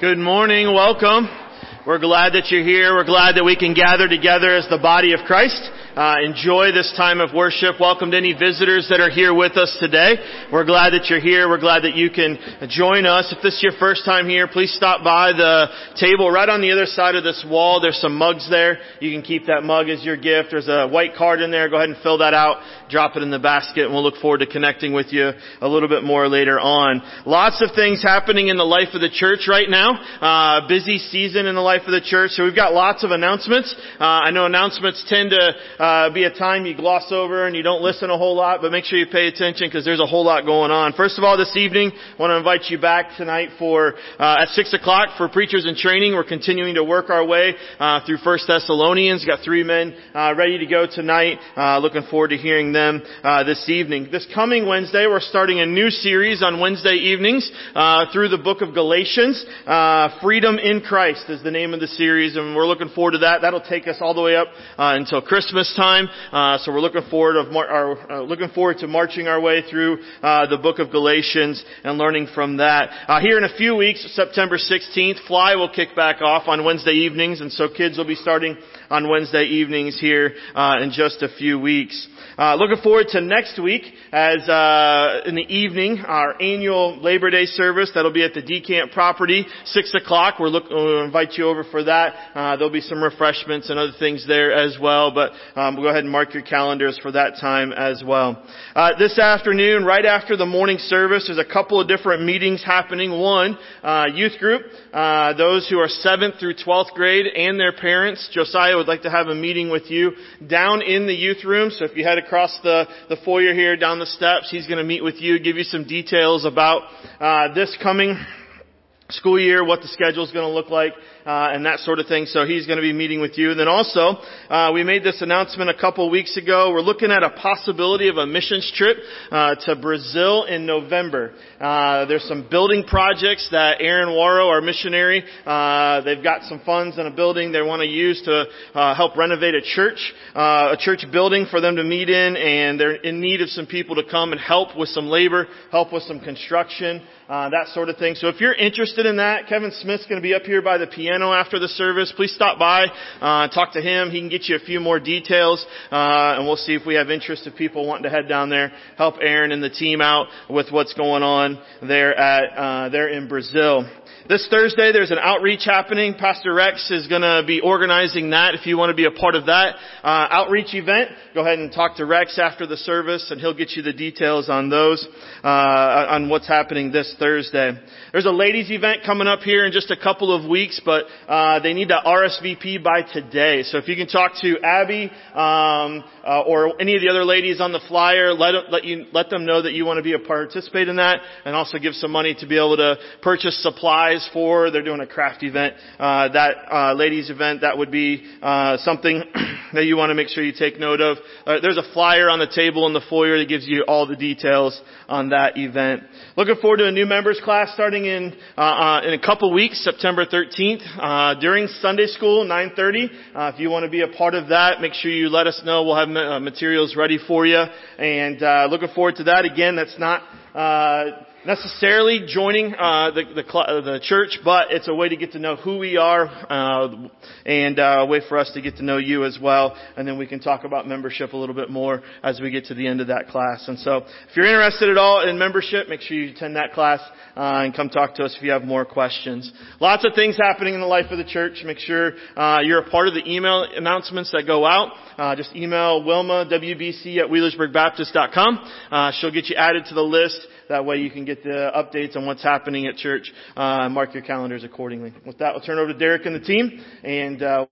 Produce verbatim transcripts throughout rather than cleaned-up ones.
Good morning. Welcome. We're glad that you're here. We're glad that we can gather together as the body of Christ. Uh, enjoy this time of worship. Welcome to any visitors that are here with us today. We're glad that you're here. We're glad that you can join us. If this is your first time here, please stop by the table right on the other side of this wall. There's some mugs there. You can keep that mug as your gift. There's a white card in there. Go ahead and fill that out. Drop it in the basket, and we'll look forward to connecting with you a little bit more later on. Lots of things happening in the life of the church right now. Uh, busy season in the life of the church. So we've got lots of announcements. Uh, I know announcements tend to Uh, be a time you gloss over and you don't listen a whole lot, but make sure you pay attention because there's a whole lot going on. First of all, this evening, I want to invite you back tonight for uh, at six o'clock for Preachers in Training. We're continuing to work our way uh, through First Thessalonians. Got three men uh, ready to go tonight. Uh, looking forward to hearing them uh, this evening. This coming Wednesday, we're starting a new series on Wednesday evenings uh, through the book of Galatians. Uh, Freedom in Christ is the name of the series, and we're looking forward to that. That'll take us all the way up uh, until Christmas time. Uh, so we're looking forward of mar- our, uh, looking forward to marching our way through uh, the book of Galatians and learning from that. Uh, here in a few weeks, September sixteenth, Fly will kick back off on Wednesday evenings, and so kids will be starting on Wednesday evenings here uh, in just a few weeks. Uh, looking forward to next week as uh, in the evening, our annual Labor Day service. That'll be at the Decamp property, six o'clock. We're look, we'll invite you over for that. Uh, there'll be some refreshments and other things there as well, but um, we'll go ahead and mark your calendars for that time as well. Uh, this afternoon, right after the morning service, there's a couple of different meetings happening. One, uh, youth group, uh, those who are seventh through twelfth grade and their parents. Josiah would like to have a meeting with you down in the youth room. So if you head across the, the foyer here, down the steps, he's going to meet with you, give you some details about uh, this coming school year, what the schedule is going to look like, uh, and that sort of thing. So he's going to be meeting with you. And then also, uh, we made this announcement a couple weeks ago. We're looking at a possibility of a missions trip uh, to Brazil in November. Uh, there's some building projects that Aaron Warrow, our missionary, uh, they've got some funds in a building they want to use to uh, help renovate a church, uh, a church building for them to meet in, and they're in need of some people to come and help with some labor, help with some construction, uh, that sort of thing. So if you're interested in that, Kevin Smith's going to be up here by the piano after the service. Please stop by, uh, talk to him. He can get you a few more details, uh, and we'll see if we have interest of people wanting to head down there, help Aaron and the team out with what's going on there at, uh, there in Brazil. This Thursday, there's an outreach happening. Pastor Rex is going to be organizing that. If you want to be a part of that uh, outreach event, go ahead and talk to Rex after the service, and he'll get you the details on those, uh, on what's happening this Thursday. There's a ladies' event coming up here in just a couple of weeks, but uh, they need to R S V P by today. So if you can talk to Abby um, uh, or any of the other ladies on the flyer, let let you let them know that you want to be a participate in that, and also give some money to be able to purchase supplies for. They're doing a craft event. Uh, that uh, ladies' event, that would be uh, something that you want to make sure you take note of. Uh, there's a flyer on the table in the foyer that gives you all the details on that event. Looking forward to a new members class starting in uh, uh, in a couple weeks, September thirteenth, uh, during Sunday school, nine thirty. Uh, if you want to be a part of that, make sure you let us know. We'll have uh, materials ready for you. And uh, looking forward to that. Again, that's not Uh, necessarily joining uh, the the, cl- the church, but it's a way to get to know who we are, uh, and uh, a way for us to get to know you as well. And then we can talk about membership a little bit more as we get to the end of that class. And so, if you're interested at all in membership, make sure you attend that class uh, and come talk to us if you have more questions. Lots of things happening in the life of the church. Make sure uh, you're a part of the email announcements that go out. Uh, just email Wilma, W B C at Wheelersburg Baptist dot com. Uh, she'll get you added to the list. That way you can get the updates on what's happening at church, uh, and mark your calendars accordingly. With that, we'll turn over to Derek and the team, and uh,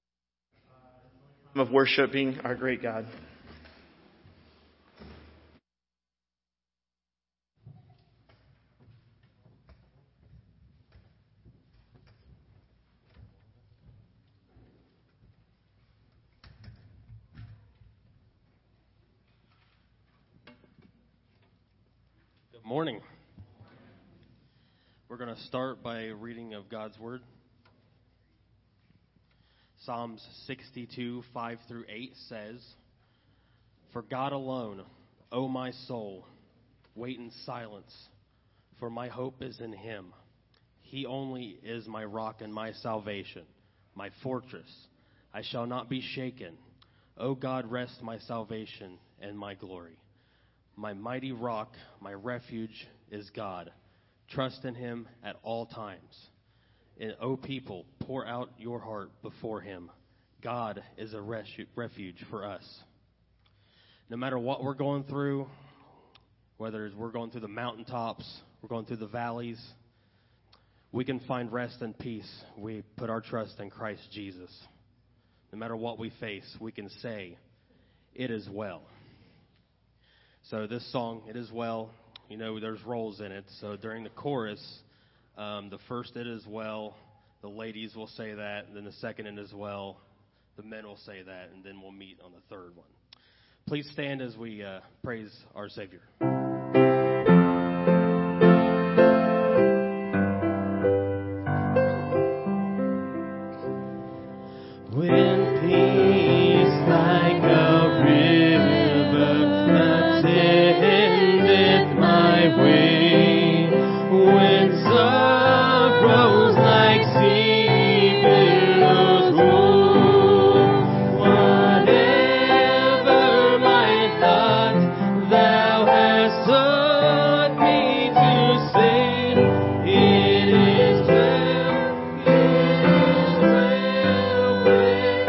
of worshiping our great God. Good morning. We're going to start by a reading of God's Word. Psalms sixty-two, five through eight says, "For God alone, O my soul, wait in silence, for my hope is in Him. He only is my rock and my salvation, my fortress. I shall not be shaken. O God, rest my salvation and my glory. My mighty rock, my refuge is God. Trust in him at all times. And, O people, pour out your heart before him. God is a refu- refuge for us. No matter what we're going through, whether we're going through the mountaintops, we're going through the valleys, we can find rest and peace. We put our trust in Christ Jesus. No matter what we face, we can say, it is well. So this song, It Is Well, you know, there's roles in it. So during the chorus, um, the first It Is Well, the ladies will say that, and then the second It Is Well, the men will say that, and then we'll meet on the third one. Please stand as we uh, praise our Savior. When peace like a river attendeth my way, when sorrows like sea billows roll, whatever my thought thou hast taught me to say, it is well, it is well with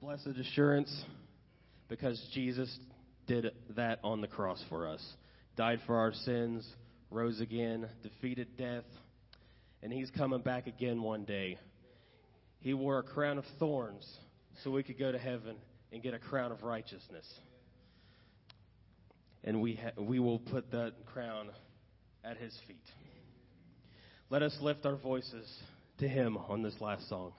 Blessed assurance, because Jesus did that on the cross for us. Died for our sins, rose again, defeated death, and he's coming back again one day. He wore a crown of thorns so we could go to heaven and get a crown of righteousness. And we ha- we will put that crown at his feet. Let us lift our voices to him on this last song.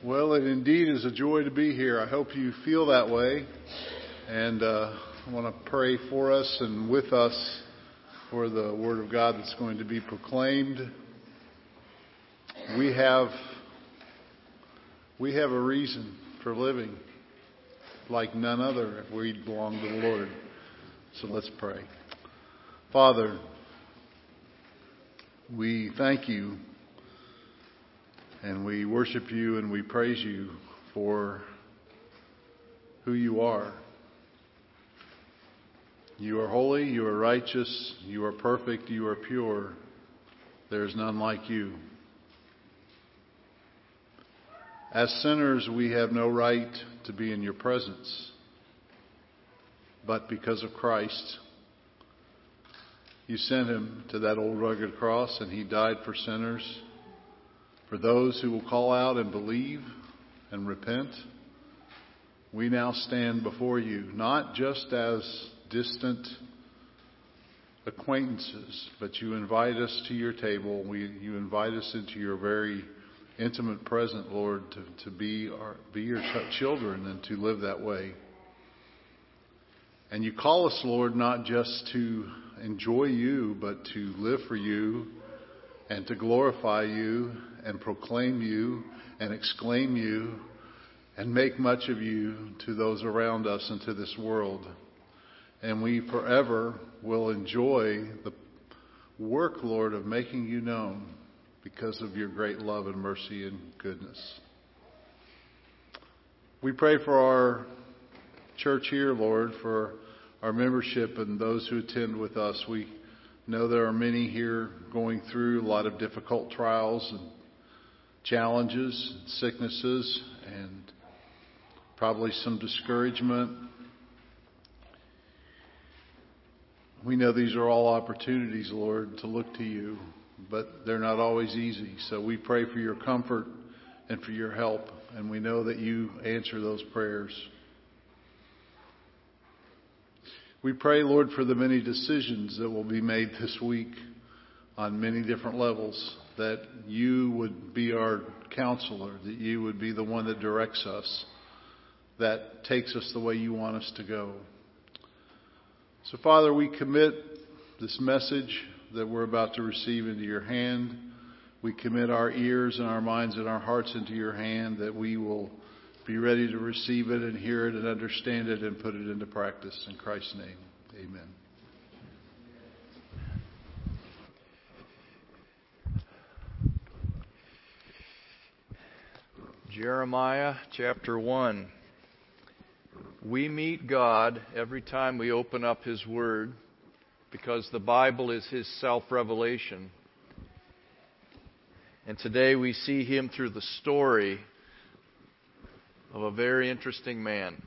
Well, it indeed is a joy to be here. I hope you feel that way. And uh, I want to pray for us and with us for the Word of God that's going to be proclaimed. We have, we have a reason for living like none other if we belong to the Lord. So let's pray. Father, we thank you and we worship you and we praise you for who you are. You are holy, you are righteous, you are perfect, you are pure. There is none like you. As sinners, we have no right to be in your presence. But because of Christ, you sent him to that old rugged cross and he died for sinners. For those who will call out and believe and repent, we now stand before you, not just as distant acquaintances, but you invite us to your table. We, you invite us into your very intimate present, Lord, to, to be our, be your children and to live that way. And you call us, Lord, not just to enjoy you, but to live for you and to glorify you and proclaim you and exclaim you and make much of you to those around us and to this world. And we forever will enjoy the work, Lord, of making you known because of your great love and mercy and goodness. We pray for our church here, Lord, for our membership and those who attend with us. We know there are many here going through a lot of difficult trials and challenges, sicknesses, and probably some discouragement. We know these are all opportunities, Lord, to look to you, but they're not always easy. So we pray for your comfort and for your help, and we know that you answer those prayers. We pray, Lord, for the many decisions that will be made this week on many different levels, that you would be our counselor, that you would be the one that directs us, that takes us the way you want us to go. So, Father, we commit this message that we're about to receive into your hand. We commit our ears and our minds and our hearts into your hand, that we will be ready to receive it and hear it and understand it and put it into practice. In Christ's name, amen. Jeremiah chapter one. We meet God every time we open up His Word because the Bible is His self-revelation. And today we see Him through the story of a very interesting man.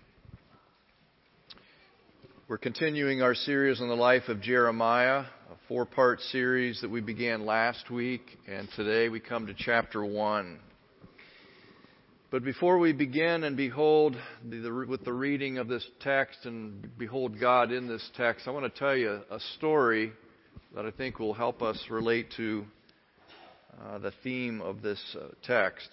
We're continuing our series on the life of Jeremiah, a four-part series that we began last week, and today we come to chapter one. But before we begin and behold the, the, with the reading of this text and behold God in this text, I want to tell you a story that I think will help us relate to uh, the theme of this uh, text.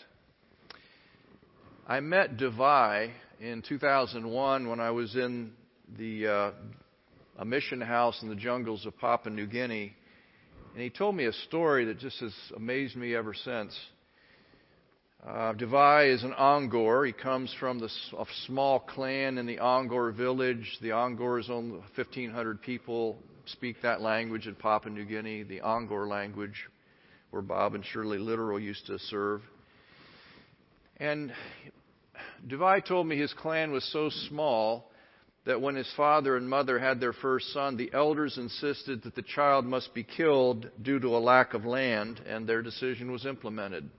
I met Devi in two thousand one when I was in the uh, a mission house in the jungles of Papua New Guinea, and he told me a story that just has amazed me ever since. Uh, Devi is an Angor. He comes from the, a small clan in the Angor village. The Angor is only fifteen hundred people speak that language in Papua New Guinea, the Angor language, where Bob and Shirley Literal used to serve. And Devi told me his clan was so small that when his father and mother had their first son, the elders insisted that the child must be killed due to a lack of land, and their decision was implemented.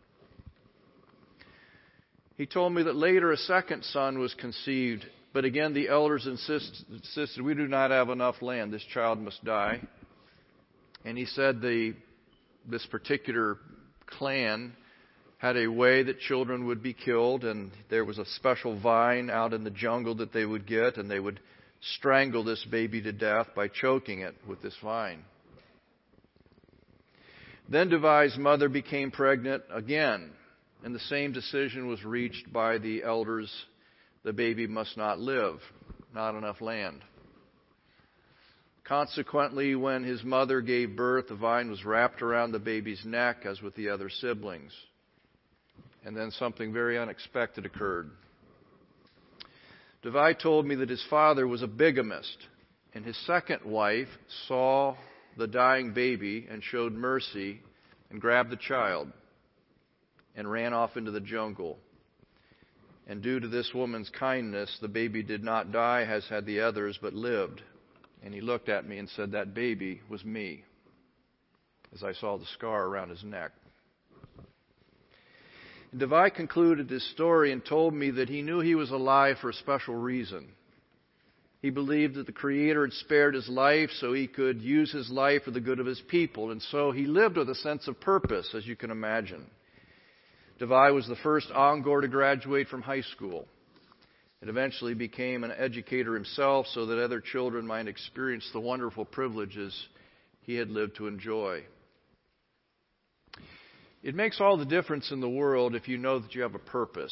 He told me that later a second son was conceived, but again the elders insist, insisted, we do not have enough land, this child must die. And he said the this particular clan had a way that children would be killed, and there was a special vine out in the jungle that they would get, and they would strangle this baby to death by choking it with this vine. Then Devi's mother became pregnant again, and the same decision was reached by the elders. The baby must not live, not enough land. Consequently, when his mother gave birth, the vine was wrapped around the baby's neck, as with the other siblings. And then something very unexpected occurred. Devi told me that his father was a bigamist, and his second wife saw the dying baby and showed mercy and grabbed the child and ran off into the jungle. And due to this woman's kindness, the baby did not die as had the others, but lived. And he looked at me and said, "That baby was me," as I saw the scar around his neck. And Devi concluded his story and told me that he knew he was alive for a special reason. He believed that the Creator had spared his life so he could use his life for the good of his people. And so he lived with a sense of purpose, as you can imagine. Devi was the first Angor to graduate from high school, and eventually became an educator himself so that other children might experience the wonderful privileges he had lived to enjoy. It makes all the difference in the world if you know that you have a purpose.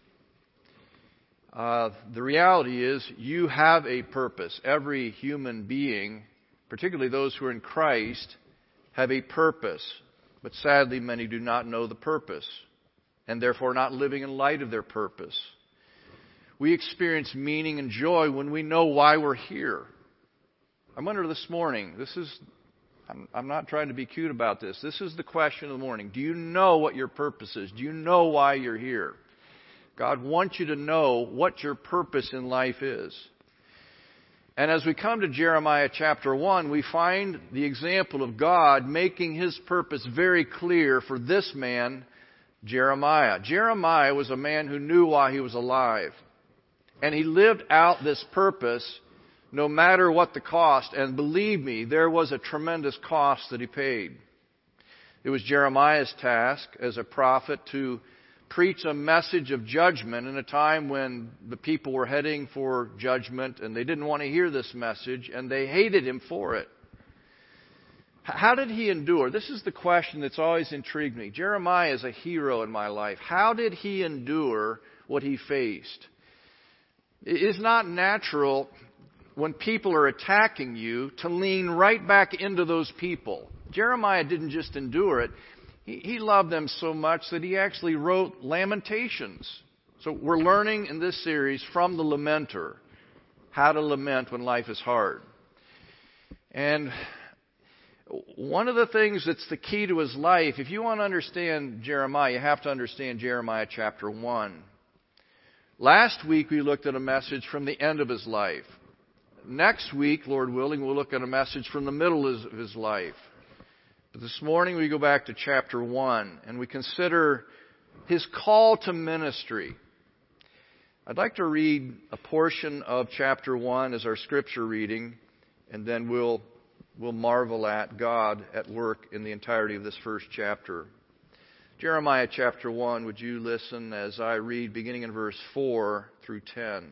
Uh, the reality is you have a purpose. Every human being, particularly those who are in Christ, have a purpose. But sadly, many do not know the purpose, and therefore not living in light of their purpose. We experience meaning and joy when we know why we're here. I wonder this morning, this is, I'm, I'm not trying to be cute about this. This is the question of the morning. Do you know what your purpose is? Do you know why you're here? God wants you to know what your purpose in life is. And as we come to Jeremiah chapter one, we find the example of God making His purpose very clear for this man, Jeremiah. Jeremiah was a man who knew why he was alive. And he lived out this purpose no matter what the cost. And believe me, there was a tremendous cost that he paid. It was Jeremiah's task as a prophet to preach a message of judgment in a time when the people were heading for judgment and they didn't want to hear this message and they hated him for it. How did he endure? This is the question that's always intrigued me. Jeremiah is a hero in my life. How did he endure what he faced? It is not natural when people are attacking you to lean right back into those people. Jeremiah didn't just endure it. He, he loved them so much that he actually wrote Lamentations. So we're learning in this series from the lamenter how to lament when life is hard. And one of the things that's the key to his life, if you want to understand Jeremiah, you have to understand Jeremiah chapter one. Last week we looked at a message from the end of his life. Next week, Lord willing, we'll look at a message from the middle of his life. But this morning we go back to chapter one and we consider his call to ministry. I'd like to read a portion of chapter one as our scripture reading, and then we'll we'll marvel at God at work in the entirety of this first chapter. Jeremiah chapter one, would you listen as I read beginning in verse four through ten.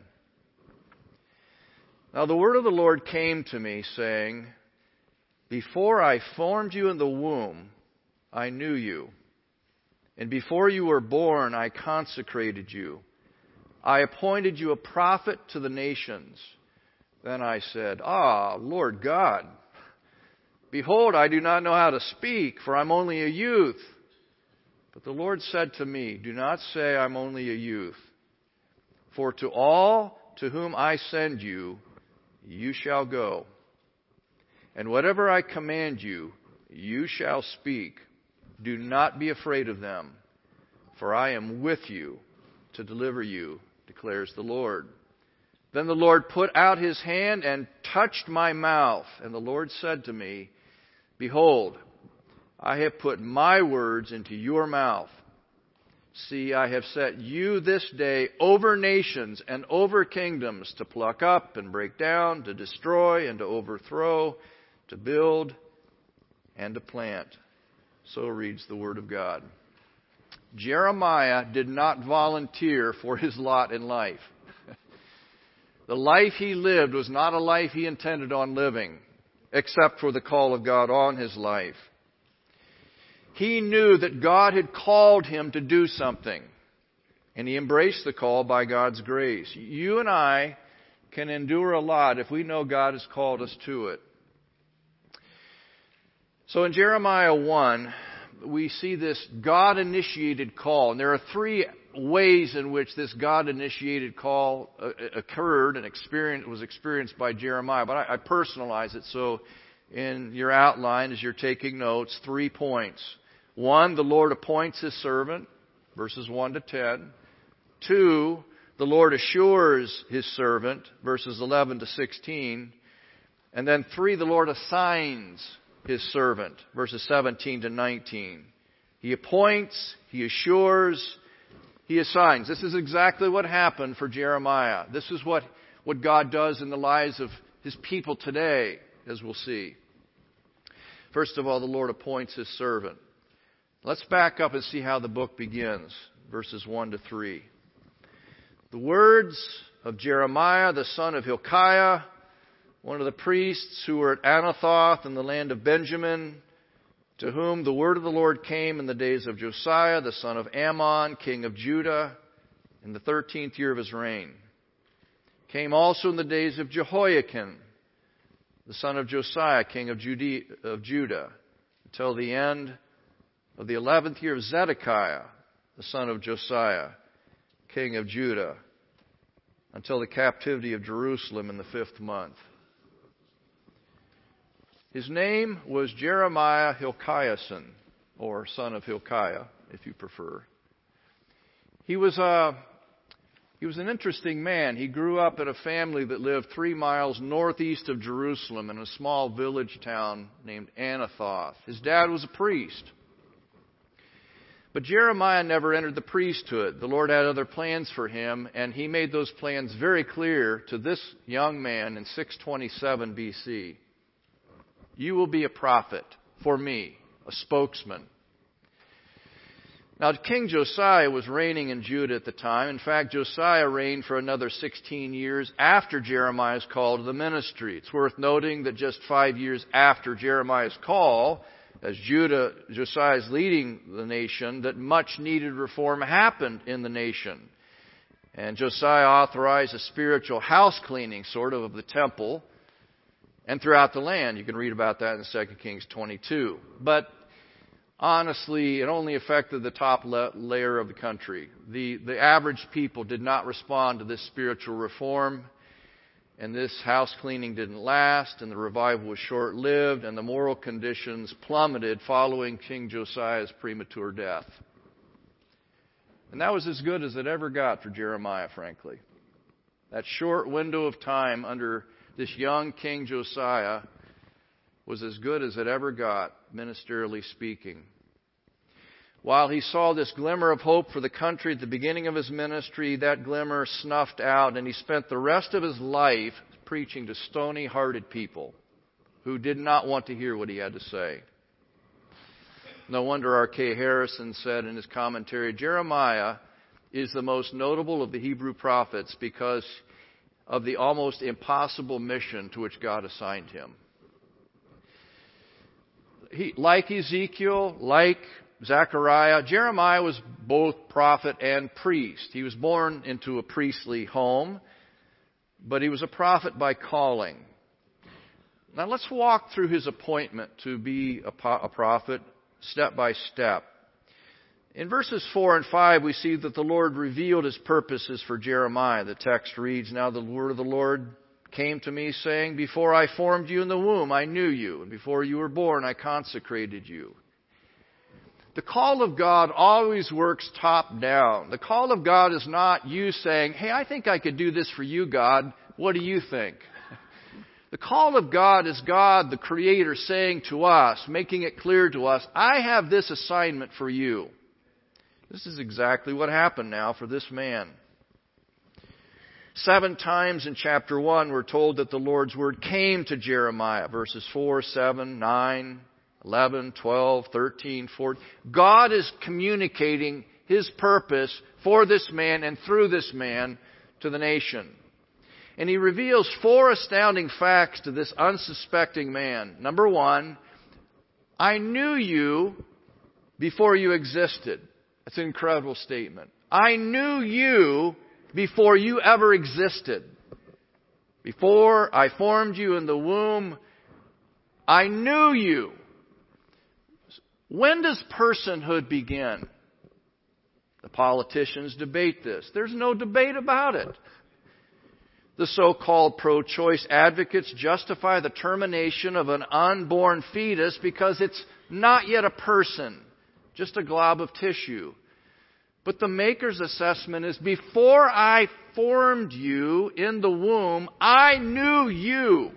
Now the word of the Lord came to me, saying, "Before I formed you in the womb, I knew you. And before you were born, I consecrated you. I appointed you a prophet to the nations." Then I said, "Ah, Lord God, behold, I do not know how to speak, for I'm only a youth." But the Lord said to me, "Do not say I'm only a youth. For to all to whom I send you, you shall go. And whatever I command you, you shall speak. Do not be afraid of them, for I am with you to deliver you, declares the Lord." Then the Lord put out His hand and touched my mouth. And the Lord said to me, "Behold, I have put my words into your mouth. See, I have set you this day over nations and over kingdoms, to pluck up and break down, to destroy and to overthrow, to build and to plant." So reads the Word of God. Jeremiah did not volunteer for his lot in life. The life he lived was not a life he intended on living, except for the call of God on his life. he knew that God had called him to do something. And he embraced the call by God's grace. You and I can endure a lot if we know God has called us to it. So in Jeremiah one, we see this God-initiated call. And there are three ways in which this God-initiated call uh, occurred and experienced, was experienced by Jeremiah. But I, I personalize it. So in your outline, as you're taking notes, three points. One, the Lord appoints His servant, verses one to ten. Two, the Lord assures His servant, verses eleven to sixteen. And then three, the Lord assigns His servant, verses seventeen to nineteen. He appoints, He assures, He assigns. This is exactly what happened for Jeremiah. This is what, what God does in the lives of His people today, as we'll see. First of all, the Lord appoints His servant. Let's back up and see how the book begins, verses one to three. The words of Jeremiah, the son of Hilkiah, one of the priests who were at Anathoth in the land of Benjamin, to whom the word of the Lord came in the days of Josiah, the son of Ammon, king of Judah, in the thirteenth year of his reign. Came also in the days of Jehoiakim, the son of Josiah, king of Judah, until the end of the eleventh year of Zedekiah, the son of Josiah, king of Judah, until the captivity of Jerusalem in the fifth month. His name was Jeremiah Hilkiahson, or son of Hilkiah, if you prefer. He was a he was an interesting man. He grew up in a family that lived three miles northeast of Jerusalem in a small village town named Anathoth. His dad was a priest. But Jeremiah never entered the priesthood. The Lord had other plans for him, and He made those plans very clear to this young man in six twenty-seven B C. You will be a prophet for me, a spokesman. Now, King Josiah was reigning in Judah at the time. In fact, Josiah reigned for another sixteen years after Jeremiah's call to the ministry. It's worth noting that just five years after Jeremiah's call, as Judah, Josiah is leading the nation, that much needed reform happened in the nation. And Josiah authorized a spiritual house cleaning, sort of, of the temple and throughout the land. You can read about that in Second Kings twenty-two. But honestly, it only affected the top la- layer of the country. The, the average people did not respond to this spiritual reform. And this house cleaning didn't last, and the revival was short-lived, and the moral conditions plummeted following King Josiah's premature death. And that was as good as it ever got for Jeremiah, frankly. That short window of time under this young King Josiah was as good as it ever got, ministerially speaking. While he saw this glimmer of hope for the country at the beginning of his ministry, that glimmer snuffed out, and he spent the rest of his life preaching to stony-hearted people who did not want to hear what he had to say. No wonder R K Harrison said in his commentary, Jeremiah is the most notable of the Hebrew prophets because of the almost impossible mission to which God assigned him. He, like Ezekiel, like Zechariah, Jeremiah was both prophet and priest. He was born into a priestly home, but he was a prophet by calling. Now let's walk through his appointment to be a, a prophet step by step. In verses four and five, we see that the Lord revealed His purposes for Jeremiah. The text reads, Now the word of the Lord came to me, saying, Before I formed you in the womb, I knew you, and before you were born, I consecrated you. The call of God always works top down. The call of God is not you saying, hey, I think I could do this for you, God. What do you think? The call of God is God, the Creator, saying to us, making it clear to us, I have this assignment for you. This is exactly what happened now for this man. Seven times in chapter one, we're told that the Lord's word came to Jeremiah. Verses four, seven, nine, eleven, twelve, thirteen, fourteen. God is communicating His purpose for this man and through this man to the nation. And He reveals four astounding facts to this unsuspecting man. Number one, I knew you before you existed. That's an incredible statement. I knew you before you ever existed. Before I formed you in the womb, I knew you. When does personhood begin? The politicians debate this. There's no debate about it. The so-called pro-choice advocates justify the termination of an unborn fetus because it's not yet a person, just a glob of tissue. But the Maker's assessment is, before I formed you in the womb, I knew you.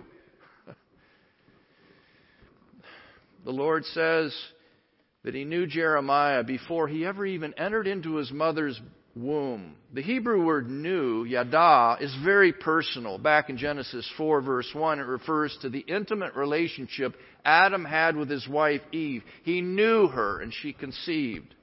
The Lord says that He knew Jeremiah before he ever even entered into his mother's womb. The Hebrew word knew, yada, is very personal. Back in Genesis four, verse one, it refers to the intimate relationship Adam had with his wife Eve. He knew her and she conceived.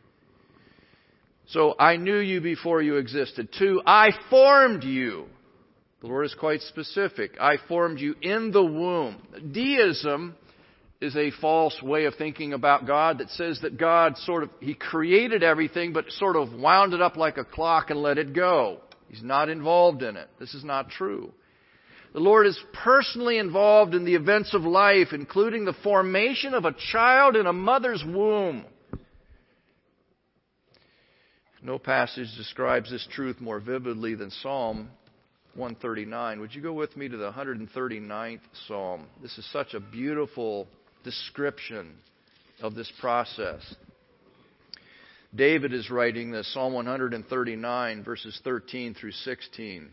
So, I knew you before you existed. Two, I formed you. The Lord is quite specific. I formed you in the womb. Deism is a false way of thinking about God that says that God sort of, He created everything but sort of wound it up like a clock and let it go. He's not involved in it. This is not true. The Lord is personally involved in the events of life, including the formation of a child in a mother's womb. No passage describes this truth more vividly than Psalm one thirty-nine. Would you go with me to the one hundred thirty-ninth Psalm? This is such a beautiful description of this process. David is writing this, Psalm one hundred thirty-nine, verses thirteen through sixteen.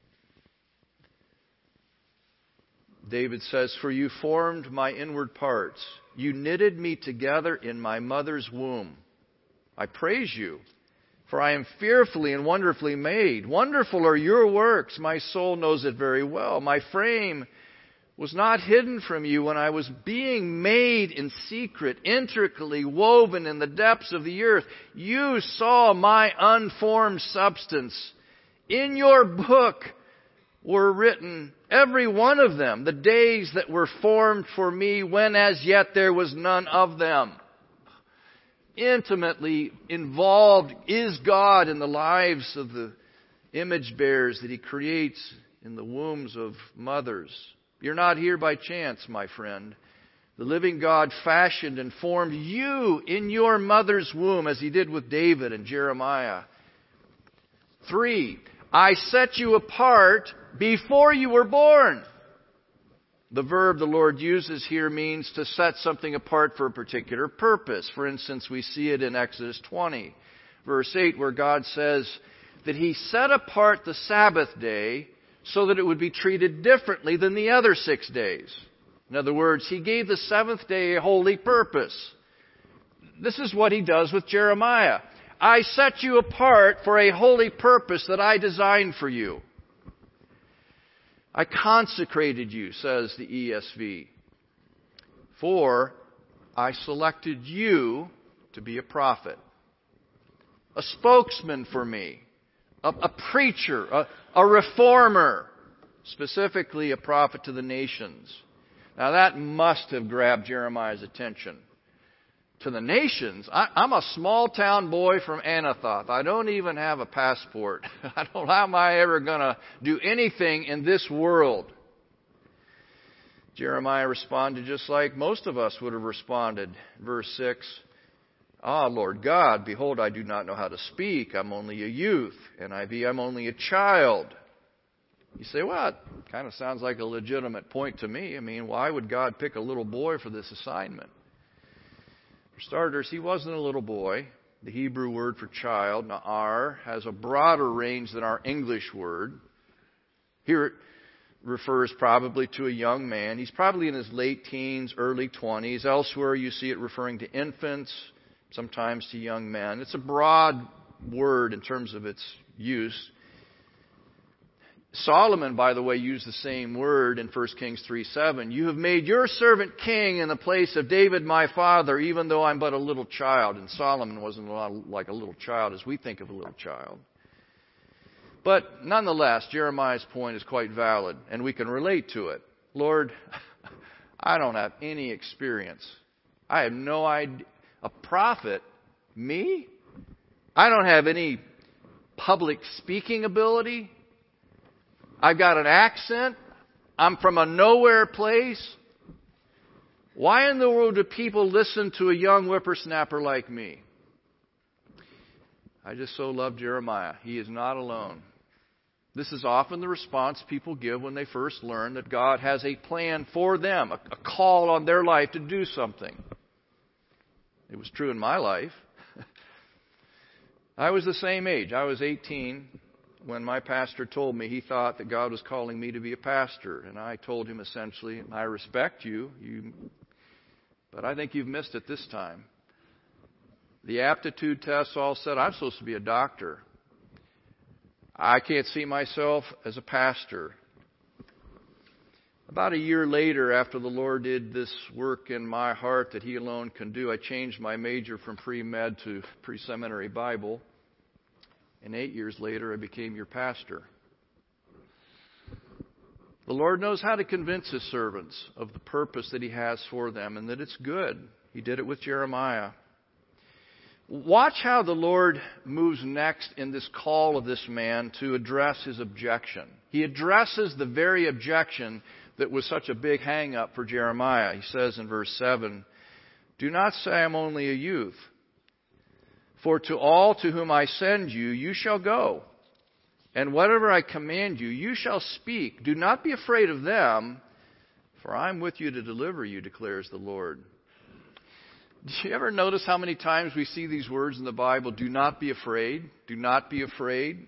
David says, "For you formed my inward parts. You knitted me together in my mother's womb. I praise you, for I am fearfully and wonderfully made. Wonderful are your works. My soul knows it very well. My frame was not hidden from you when I was being made in secret, intricately woven in the depths of the earth. You saw my unformed substance. In your book were written, every one of them, the days that were formed for me, when as yet there was none of them." Intimately involved is God in the lives of the image bearers that He creates in the wombs of mothers. You're not here by chance, my friend. The living God fashioned and formed you in your mother's womb, as He did with David and Jeremiah. Three, I set you apart before you were born. The verb the Lord uses here means to set something apart for a particular purpose. For instance, we see it in Exodus twenty, verse eight, where God says that He set apart the Sabbath day so that it would be treated differently than the other six days. In other words, He gave the seventh day a holy purpose. This is what He does with Jeremiah. I set you apart for a holy purpose that I designed for you. I consecrated you, says the E S V. For I selected you to be a prophet, a spokesman for me, a, a preacher, a, a reformer, specifically a prophet to the nations. Now that must have grabbed Jeremiah's attention. To the nations? I, I'm a small town boy from Anathoth. I don't even have a passport. I don't, how am I ever going to do anything in this world? Jeremiah responded just like most of us would have responded. Verse six, Ah, Lord God, behold, I do not know how to speak. I'm only a youth. N I V, I'm only a child. You say, well, it kind of sounds like a legitimate point to me. I mean, why would God pick a little boy for this assignment? For starters, he wasn't a little boy. The Hebrew word for child, na'ar, has a broader range than our English word. Here it refers probably to a young man. He's probably in his late teens, early twenties. Elsewhere you see it referring to infants, sometimes to young men. It's a broad word in terms of its use. Solomon, by the way, used the same word in First Kings three seven. You have made your servant king in the place of David my father, even though I'm but a little child. And Solomon wasn't a lot like a little child as we think of a little child. But nonetheless, Jeremiah's point is quite valid, and we can relate to it. Lord, I don't have any experience. I have no idea. A prophet? Me? I don't have any public speaking ability. I've got an accent. I'm from a nowhere place. Why in the world do people listen to a young whippersnapper like me? I just so love Jeremiah. He is not alone. This is often the response people give when they first learn that God has a plan for them, a, a call on their life to do something. It was true in my life. I was the same age. I was eighteen when my pastor told me he thought that God was calling me to be a pastor. And I told him essentially, I respect you, you, but I think you've missed it this time. The aptitude tests all said I'm supposed to be a doctor. I can't see myself as a pastor. About a year later, after the Lord did this work in my heart that He alone can do, I changed my major from pre-med to pre-seminary Bible. And eight years later, I became your pastor. The Lord knows how to convince His servants of the purpose that He has for them and that it's good. He did it with Jeremiah. Watch how the Lord moves next in this call of this man to address his objection. He addresses the very objection that was such a big hang-up for Jeremiah. He says in verse seven, "Do not say I'm only a youth. For to all to whom I send you, you shall go. And whatever I command you, you shall speak. Do not be afraid of them, for I'm with you to deliver you, declares the Lord." Do you ever notice how many times we see these words in the Bible? Do not be afraid. Do not be afraid.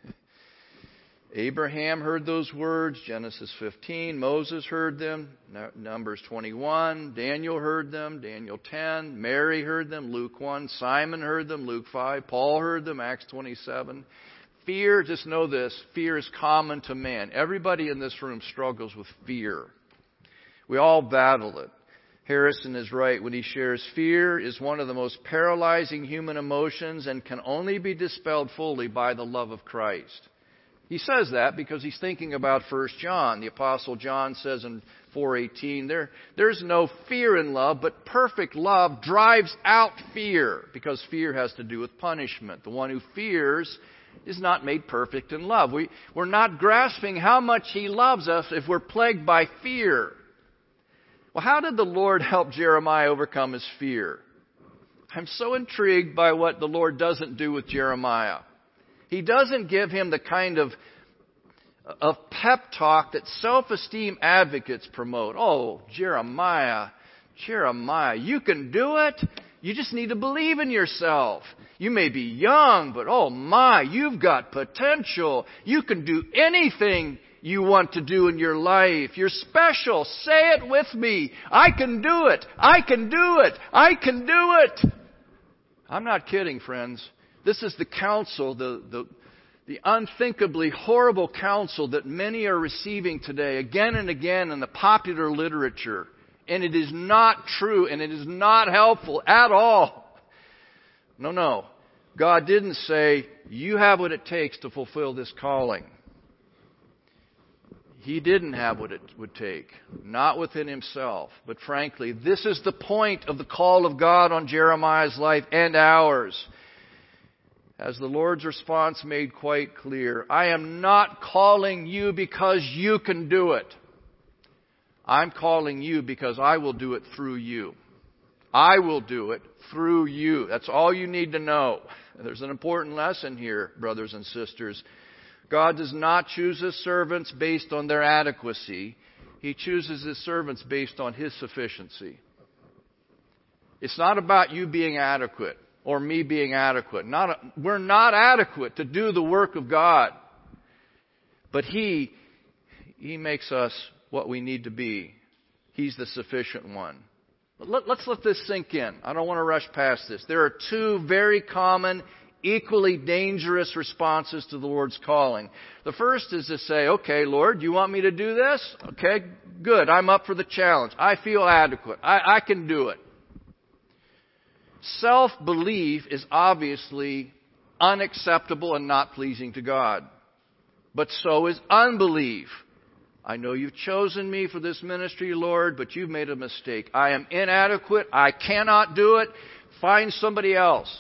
Abraham heard those words, Genesis fifteen. Moses heard them, Numbers twenty-one. Daniel heard them, Daniel ten. Mary heard them, Luke one. Simon heard them, Luke five. Paul heard them, Acts twenty-seven. Fear, just know this, fear is common to man. Everybody in this room struggles with fear. We all battle it. Harrison is right when he shares fear is one of the most paralyzing human emotions and can only be dispelled fully by the love of Christ. He says that because he's thinking about First John. The Apostle John says in four eighteen, there, there's no fear in love, but perfect love drives out fear, because fear has to do with punishment. The one who fears is not made perfect in love. We, we're not grasping how much He loves us if we're plagued by fear. Well, how did the Lord help Jeremiah overcome his fear? I'm so intrigued by what the Lord doesn't do with Jeremiah. He doesn't give him the kind of, of pep talk that self-esteem advocates promote. Oh, Jeremiah, Jeremiah, you can do it. You just need to believe in yourself. You may be young, but oh my, you've got potential. You can do anything you want to do in your life. You're special. Say it with me. I can do it. I can do it. I can do it. I'm not kidding, friends. This is the counsel, the, the, the unthinkably horrible counsel that many are receiving today again and again in the popular literature. And it is not true, and it is not helpful at all. No, no. God didn't say, you have what it takes to fulfill this calling. He didn't have what it would take, not within himself. But frankly, this is the point of the call of God on Jeremiah's life and ours. As the Lord's response made quite clear, I am not calling you because you can do it. I'm calling you because I will do it through you. I will do it through you. That's all you need to know. There's an important lesson here, brothers and sisters. God does not choose His servants based on their adequacy. He chooses His servants based on His sufficiency. It's not about you being adequate or me being adequate. Not a, we're not adequate to do the work of God. But He, He makes us what we need to be. He's the sufficient one. Let, let's let this sink in. I don't want to rush past this. There are two very common, equally dangerous responses to the Lord's calling. The first is to say, okay, Lord, you want me to do this? Okay, good. I'm up for the challenge. I feel adequate. I, I can do it. Self-belief is obviously unacceptable and not pleasing to God. But so is unbelief. I know you've chosen me for this ministry, Lord, but you've made a mistake. I am inadequate. I cannot do it. Find somebody else.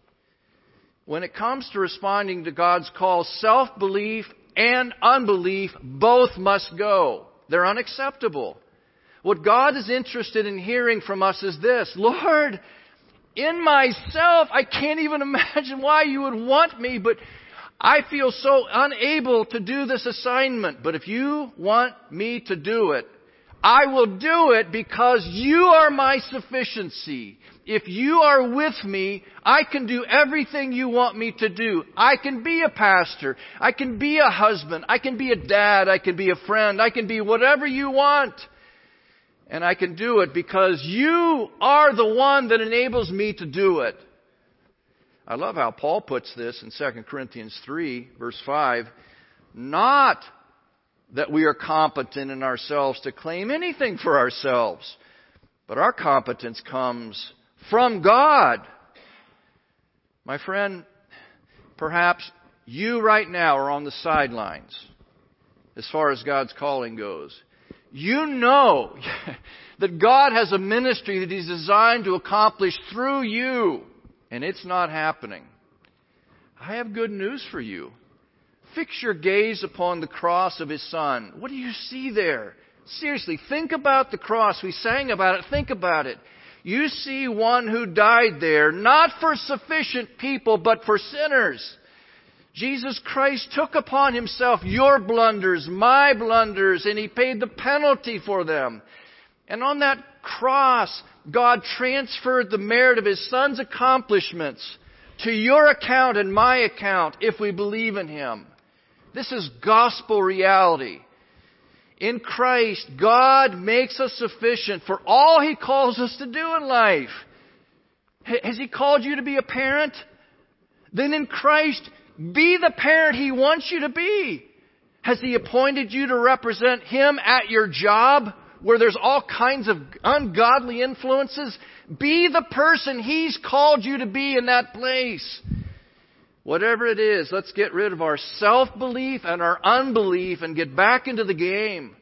When it comes to responding to God's call, self-belief and unbelief both must go. They're unacceptable. What God is interested in hearing from us is this: Lord, in myself, I can't even imagine why you would want me, but I feel so unable to do this assignment. But if you want me to do it, I will do it because you are my sufficiency. If you are with me, I can do everything you want me to do. I can be a pastor. I can be a husband. I can be a dad. I can be a friend. I can be whatever you want. And I can do it because you are the one that enables me to do it. I love how Paul puts this in Second Corinthians three, verse five. Not that we are competent in ourselves to claim anything for ourselves, but our competence comes from God. My friend, perhaps you right now are on the sidelines as far as God's calling goes. You know that God has a ministry that He's designed to accomplish through you, and it's not happening. I have good news for you. Fix your gaze upon the cross of His Son. What do you see there? Seriously, think about the cross. We sang about it. Think about it. You see one who died there, not for sufficient people, but for sinners. Jesus Christ took upon Himself your blunders, my blunders, and He paid the penalty for them. And on that cross, God transferred the merit of His Son's accomplishments to your account and my account if we believe in Him. This is gospel reality. In Christ, God makes us sufficient for all He calls us to do in life. Has He called you to be a parent? Then in Christ, be the parent He wants you to be. Has He appointed you to represent Him at your job where there's all kinds of ungodly influences? Be the person He's called you to be in that place. Whatever it is, let's get rid of our self-belief and our unbelief and get back into the game.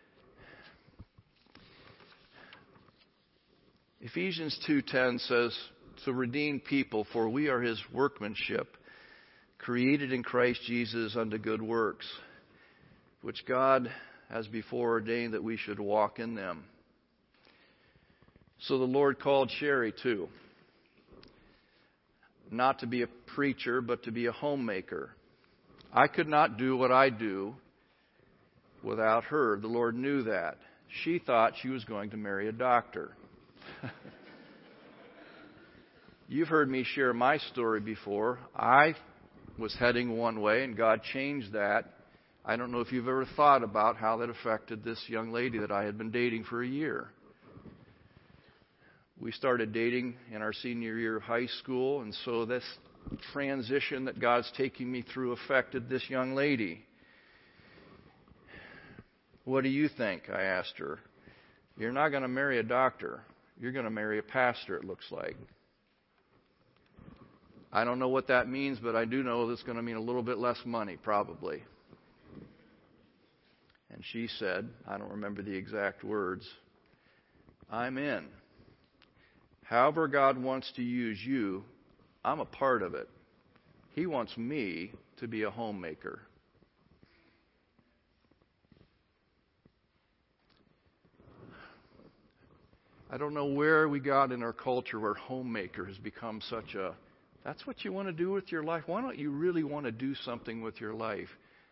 Ephesians two ten says, to redeem people, for we are His workmanship, created in Christ Jesus unto good works, which God has before ordained that we should walk in them. So the Lord called Sherry too. Not to be a preacher, but to be a homemaker. I could not do what I do without her. The Lord knew that. She thought she was going to marry a doctor. You've heard me share my story before. I was heading one way and God changed that. I don't know if you've ever thought about how that affected this young lady that I had been dating for a year. We started dating in our senior year of high school, and so this transition that God's taking me through affected this young lady. What do you think? I asked her. You're not going to marry a doctor. You're going to marry a pastor, it looks like. I don't know what that means, but I do know that's going to mean a little bit less money, probably. And she said, I don't remember the exact words, I'm in. However God wants to use you, I'm a part of it. He wants me to be a homemaker. I don't know where we got in our culture where homemaker has become such a, that's what you want to do with your life? Why don't you really want to do something with your life?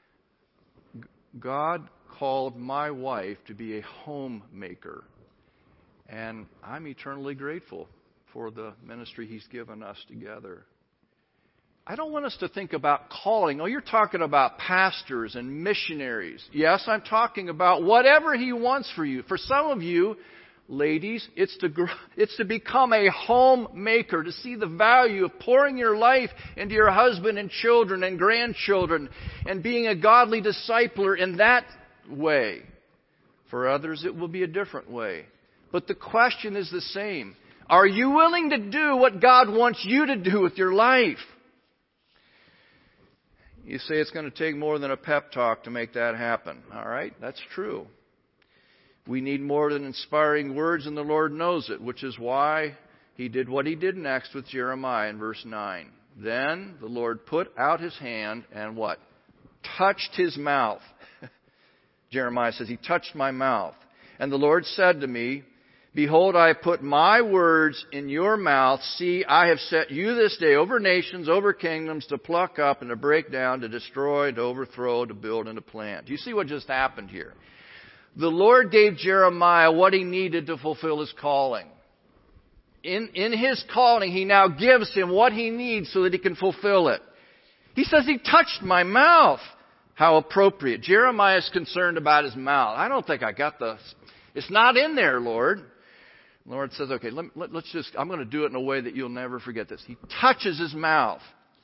God called my wife to be a homemaker. And I'm eternally grateful for the ministry He's given us together. I don't want us to think about calling. Oh, you're talking about pastors and missionaries. Yes, I'm talking about whatever He wants for you. For some of you, ladies, it's to, it's to become a homemaker, to see the value of pouring your life into your husband and children and grandchildren and being a godly discipler in that way. For others, it will be a different way. But the question is the same. Are you willing to do what God wants you to do with your life? You say it's going to take more than a pep talk to make that happen. All right, that's true. We need more than inspiring words, and the Lord knows it, which is why He did what He did next with Jeremiah in verse nine. Then the Lord put out His hand and what? Touched his mouth. Jeremiah says, He touched my mouth. And the Lord said to me, Behold, I have put my words in your mouth. See, I have set you this day over nations, over kingdoms, to pluck up and to break down, to destroy, to overthrow, to build and to plant. Do you see what just happened here? The Lord gave Jeremiah what he needed to fulfill his calling. In, in his calling, He now gives him what he needs so that he can fulfill it. He says, He touched my mouth. How appropriate. Jeremiah is concerned about his mouth. I don't think I got the... It's not in there, Lord. The Lord says, okay, let, let, let's just... I'm going to do it in a way that you'll never forget this. He touches his mouth.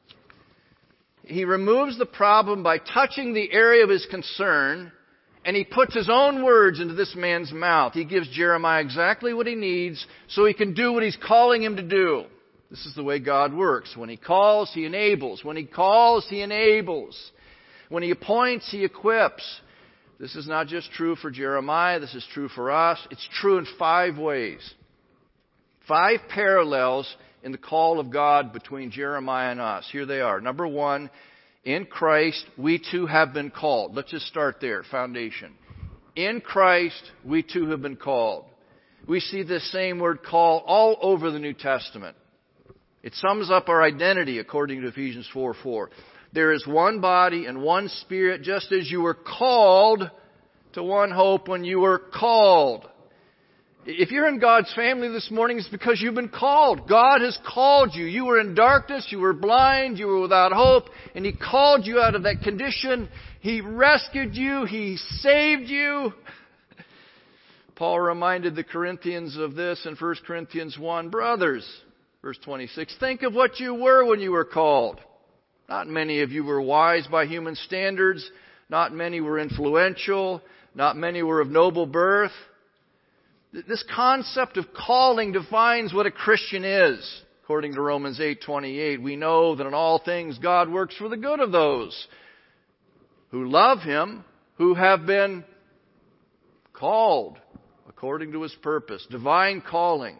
He removes the problem by touching the area of his concern, and He puts His own words into this man's mouth. He gives Jeremiah exactly what he needs so he can do what He's calling him to do. This is the way God works. When He calls, He enables. When He calls, He enables. When He appoints, He equips. This is not just true for Jeremiah. This is true for us. It's true in five ways. Five parallels in the call of God between Jeremiah and us. Here they are. Number one, in Christ, we too have been called. Let's just start there. Foundation. In Christ, we too have been called. We see this same word call all over the New Testament. It sums up our identity according to Ephesians four four. There is one body and one Spirit, just as you were called to one hope when you were called. If you're in God's family this morning, it's because you've been called. God has called you. You were in darkness, you were blind, you were without hope, and He called you out of that condition. He rescued you. He saved you. Paul reminded the Corinthians of this in First Corinthians one. Brothers, verse twenty-six, think of what you were when you were called. Not many of you were wise by human standards. Not many were influential. Not many were of noble birth. This concept of calling defines what a Christian is. According to Romans eight twenty-eight, we know that in all things God works for the good of those who love Him, who have been called according to His purpose. Divine calling.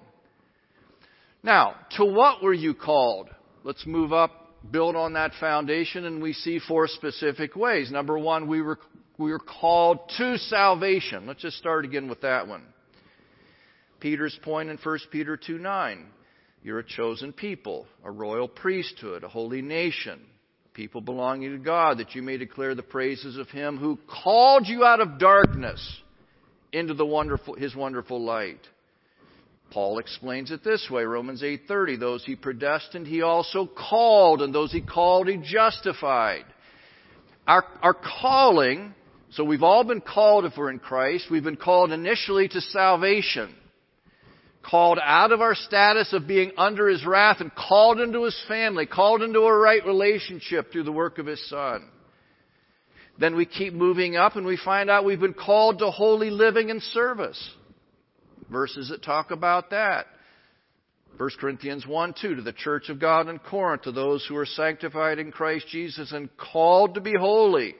Now, to what were you called? Let's move up, build on that foundation, and we see four specific ways. Number one, we were, we were called to salvation. Let's just start again with that one. Peter's point in First Peter two nine. You're a chosen people, a royal priesthood, a holy nation, people belonging to God, that you may declare the praises of Him who called you out of darkness into the wonderful, His wonderful light. Paul explains it this way, Romans eight thirty. Those He predestined, He also called, and those He called, He justified. Our, our calling, so we've all been called if we're in Christ. We've been called initially to salvation. Called out of our status of being under His wrath and called into His family, called into a right relationship through the work of His Son. Then we keep moving up and we find out we've been called to holy living and service. Verses that talk about that. First Corinthians one two, to the church of God in Corinth, to those who are sanctified in Christ Jesus and called to be holy.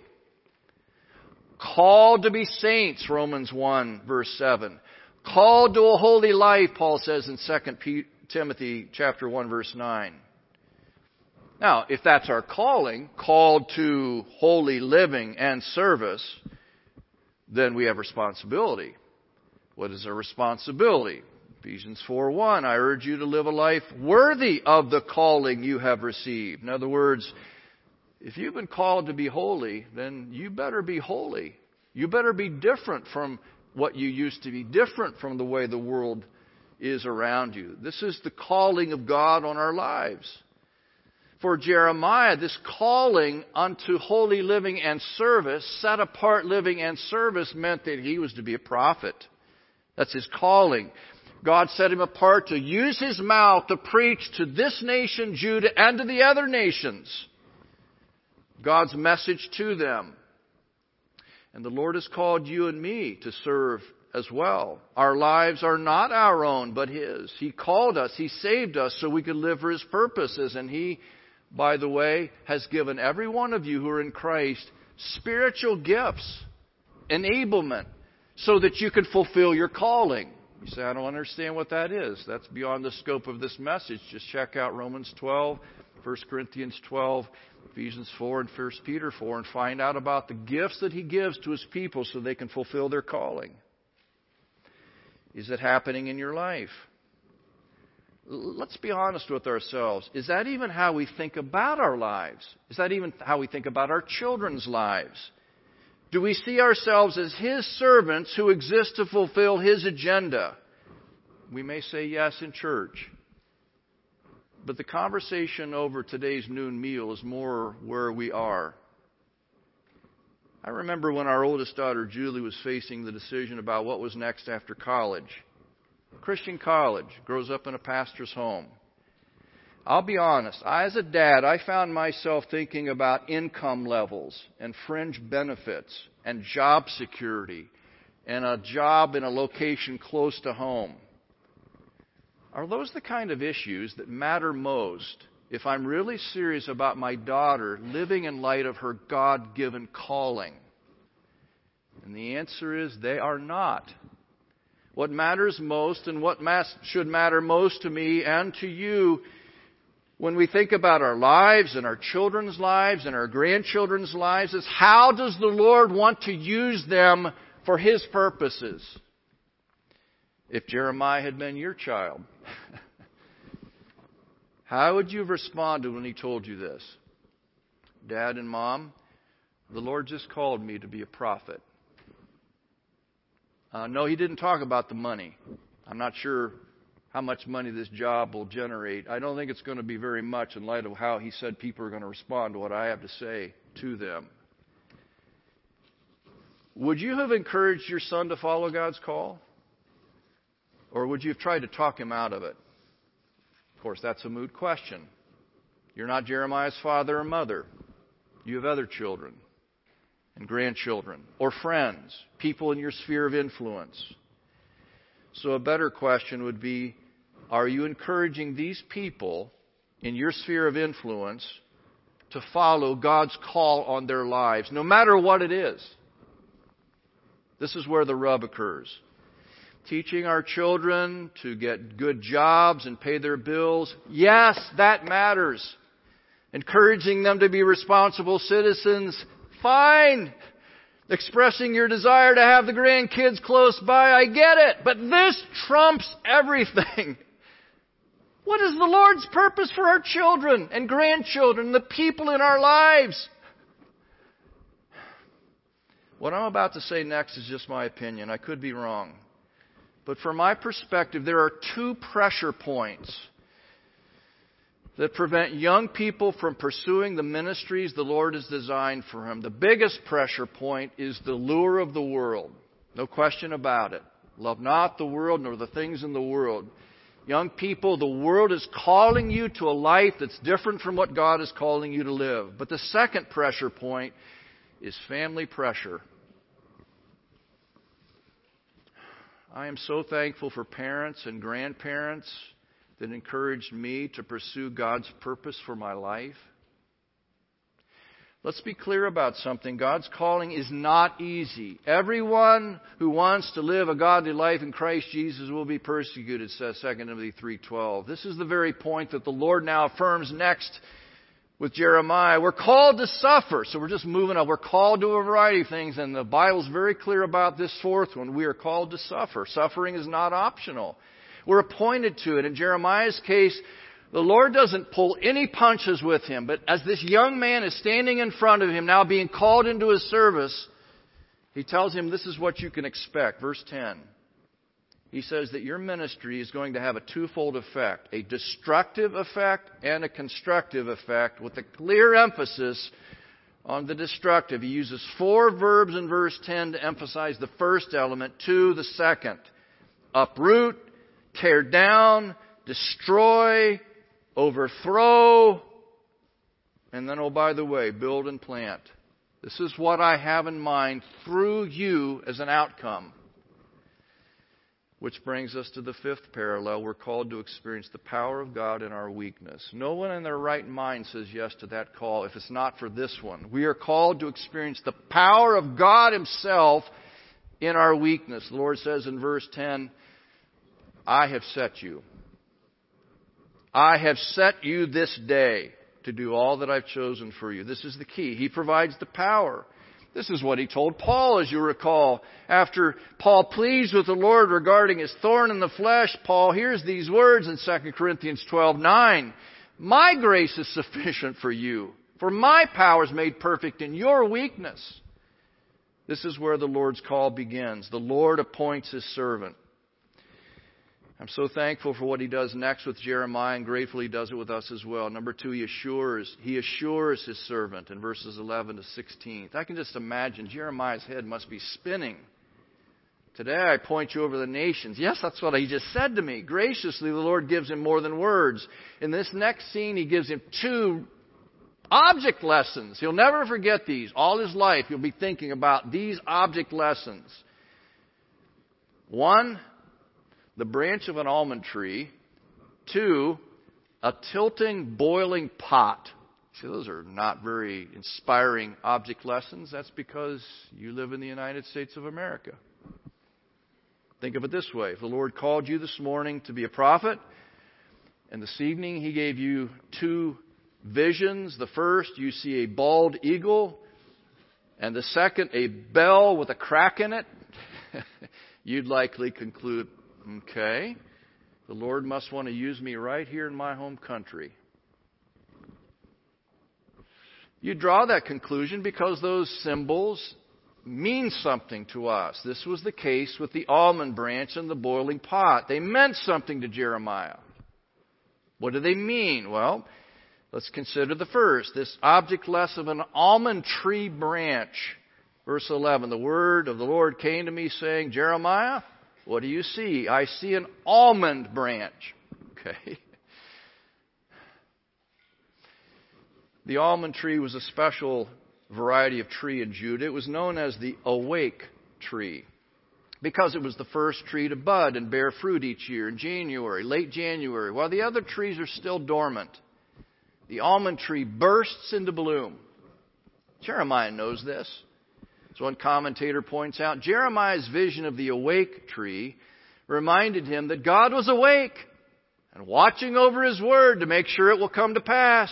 Called to be saints, Romans one verse seven. Called to a holy life, Paul says in Second Timothy chapter one verse nine. Now, if that's our calling, called to holy living and service, then we have responsibility. What is our responsibility? Ephesians four one, I urge you to live a life worthy of the calling you have received. In other words, if you've been called to be holy, then you better be holy. You better be different from what you used to be, different from the way the world is around you. This is the calling of God on our lives. For Jeremiah, this calling unto holy living and service, set apart living and service, meant that he was to be a prophet. That's his calling. God set him apart to use his mouth to preach to this nation, Judah, and to the other nations God's message to them. And the Lord has called you and me to serve as well. Our lives are not our own, but His. He called us. He saved us so we could live for His purposes. And He by the way, has given every one of you who are in Christ spiritual gifts, enablement, so that you can fulfill your calling. You say, I don't understand what that is. That's beyond the scope of this message. Just check out Romans twelve, First Corinthians twelve, Ephesians four, and First Peter four, and find out about the gifts that He gives to His people so they can fulfill their calling. Is it happening in your life? Let's be honest with ourselves. Is that even how we think about our lives? Is that even how we think about our children's lives? Do we see ourselves as His servants who exist to fulfill His agenda? We may say yes in church. But the conversation over today's noon meal is more where we are. I remember when our oldest daughter, Julie, was facing the decision about what was next after college. Christian college, grows up in a pastor's home. I'll be honest, I, as a dad, I found myself thinking about income levels and fringe benefits and job security and a job in a location close to home. Are those the kind of issues that matter most if I'm really serious about my daughter living in light of her God-given calling? And the answer is they are not. What matters most and what mas- should matter most to me and to you when we think about our lives and our children's lives and our grandchildren's lives is how does the Lord want to use them for His purposes? If Jeremiah had been your child, how would you have responded when he told you this? Dad and Mom, the Lord just called me to be a prophet. Uh, no, He didn't talk about the money. I'm not sure how much money this job will generate. I don't think it's going to be very much in light of how He said people are going to respond to what I have to say to them. Would you have encouraged your son to follow God's call? Or would you have tried to talk him out of it? Of course, that's a moot question. You're not Jeremiah's father or mother. You have other children and grandchildren or friends, people in your sphere of influence. So a better question would be, are you encouraging these people in your sphere of influence to follow God's call on their lives, no matter what it is? This is where the rub occurs. Teaching our children to get good jobs and pay their bills, yes, that matters. Encouraging them to be responsible citizens, fine. Expressing your desire to have the grandkids close by, I get it. But this trumps everything. What is the Lord's purpose for our children and grandchildren, the people in our lives? What I'm about to say next is just my opinion. I could be wrong. But from my perspective, there are two pressure points that prevent young people from pursuing the ministries the Lord has designed for them. The biggest pressure point is the lure of the world. No question about it. Love not the world nor the things in the world. Young people, the world is calling you to a life that's different from what God is calling you to live. But the second pressure point is family pressure. I am so thankful for parents and grandparents that encouraged me to pursue God's purpose for my life. Let's be clear about something. God's calling is not easy. Everyone who wants to live a godly life in Christ Jesus will be persecuted, says Second Timothy three twelve. This is the very point that the Lord now affirms next with Jeremiah. We're called to suffer. So we're just moving on. We're called to a variety of things, and the Bible's very clear about this fourth one. We are called to suffer. Suffering is not optional. We're appointed to it. In Jeremiah's case, the Lord doesn't pull any punches with him. But as this young man is standing in front of him, now being called into his service, he tells him this is what you can expect. Verse ten. He says that your ministry is going to have a twofold effect. A destructive effect and a constructive effect, with a clear emphasis on the destructive. He uses four verbs in verse ten to emphasize the first element, two the second. Uproot, tear down, destroy, overthrow, and then, oh, by the way, build and plant. This is what I have in mind through you as an outcome. Which brings us to the fifth parallel. We're called to experience the power of God in our weakness. No one in their right mind says yes to that call if it's not for this one. We are called to experience the power of God Himself in our weakness. The Lord says in verse ten, I have set you. I have set you this day to do all that I've chosen for you. This is the key. He provides the power. This is what He told Paul, as you recall. After Paul pleads with the Lord regarding his thorn in the flesh, Paul hears these words in Second Corinthians twelve nine. My grace is sufficient for you, for my power is made perfect in your weakness. This is where the Lord's call begins. The Lord appoints His servant. I'm so thankful for what He does next with Jeremiah, and grateful He does it with us as well. Number two, He assures, He assures His servant in verses eleven to sixteen. I can just imagine Jeremiah's head must be spinning. Today I point you over the nations. Yes, that's what He just said to me. Graciously, the Lord gives him more than words. In this next scene, He gives him two object lessons. He'll never forget these. All his life, he'll be thinking about these object lessons. One, the branch of an almond tree. Two, a tilting, boiling pot. See, those are not very inspiring object lessons. That's because you live in the United States of America. Think of it this way. If the Lord called you this morning to be a prophet, and this evening He gave you two visions. The first, you see a bald eagle, and the second, a bell with a crack in it, you'd likely conclude, okay, the Lord must want to use me right here in my home country. You draw that conclusion because those symbols mean something to us. This was the case with the almond branch and the boiling pot. They meant something to Jeremiah. What do they mean? Well, let's consider the first. This object lesson of an almond tree branch. Verse eleven, the word of the Lord came to me saying, Jeremiah, what do you see? I see an almond branch. Okay. The almond tree was a special variety of tree in Judah. It was known as the awake tree because it was the first tree to bud and bear fruit each year in January, late January, while the other trees are still dormant. The almond tree bursts into bloom. Jeremiah knows this. As one commentator points out, Jeremiah's vision of the awake tree reminded him that God was awake and watching over His word to make sure it will come to pass.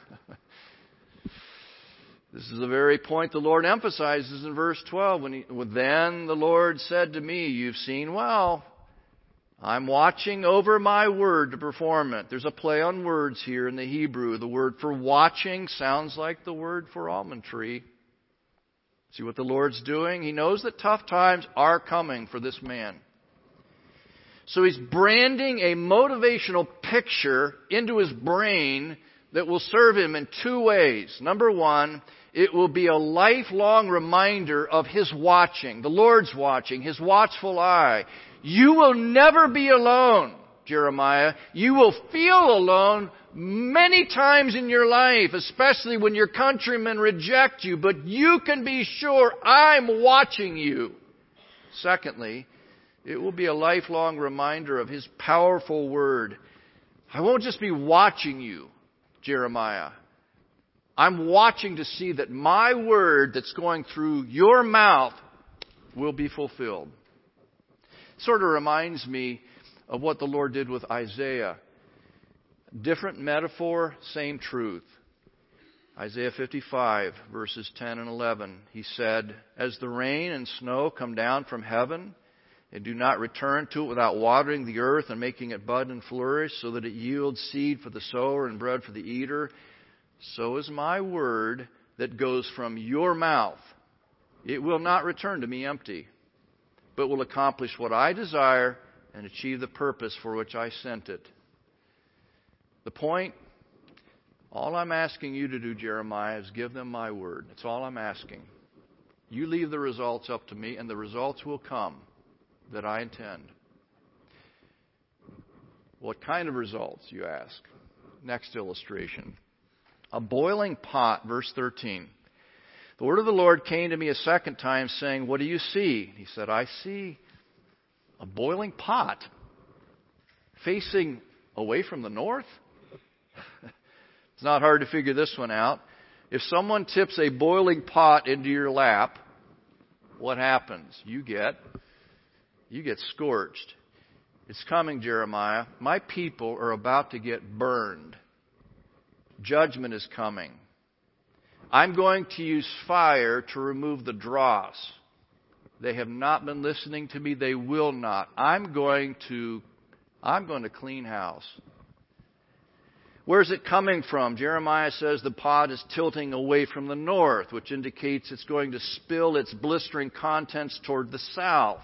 This is the very point the Lord emphasizes in verse twelve. When he, well, then the Lord said to me, you've seen well. I'm watching over my word to perform it. There's a play on words here in the Hebrew. The word for watching sounds like the word for almond tree. See what the Lord's doing? He knows that tough times are coming for this man. So He's branding a motivational picture into his brain that will serve him in two ways. Number one, it will be a lifelong reminder of His watching, the Lord's watching, His watchful eye. You will never be alone, Jeremiah. You will feel alone many times in your life, especially when your countrymen reject you, but you can be sure I'm watching you. Secondly, it will be a lifelong reminder of His powerful word. I won't just be watching you, Jeremiah. I'm watching to see that my word that's going through your mouth will be fulfilled. Sort of reminds me of what the Lord did with Isaiah. Different metaphor, same truth. Isaiah fifty-five, verses ten and eleven. He said, as the rain and snow come down from heaven, and do not return to it without watering the earth and making it bud and flourish, so that it yields seed for the sower and bread for the eater, so is my word that goes from your mouth. It will not return to me empty, but will accomplish what I desire and achieve the purpose for which I sent it. The point, all I'm asking you to do, Jeremiah, is give them my word. That's all I'm asking. You leave the results up to me, and the results will come that I intend. What kind of results, you ask? Next illustration. A boiling pot, verse thirteen. The word of the Lord came to me a second time, saying, what do you see? He said, I see A boiling pot facing away from the north? It's not hard to figure this one out. If someone tips a boiling pot into your lap, what happens? You get, you get scorched. It's coming, Jeremiah. My people are about to get burned. Judgment is coming. I'm going to use fire to remove the dross. They have not been listening to me. They will not. I'm going to, I'm going to clean house. Where's it coming from? Jeremiah says the pot is tilting away from the north, which indicates it's going to spill its blistering contents toward the south.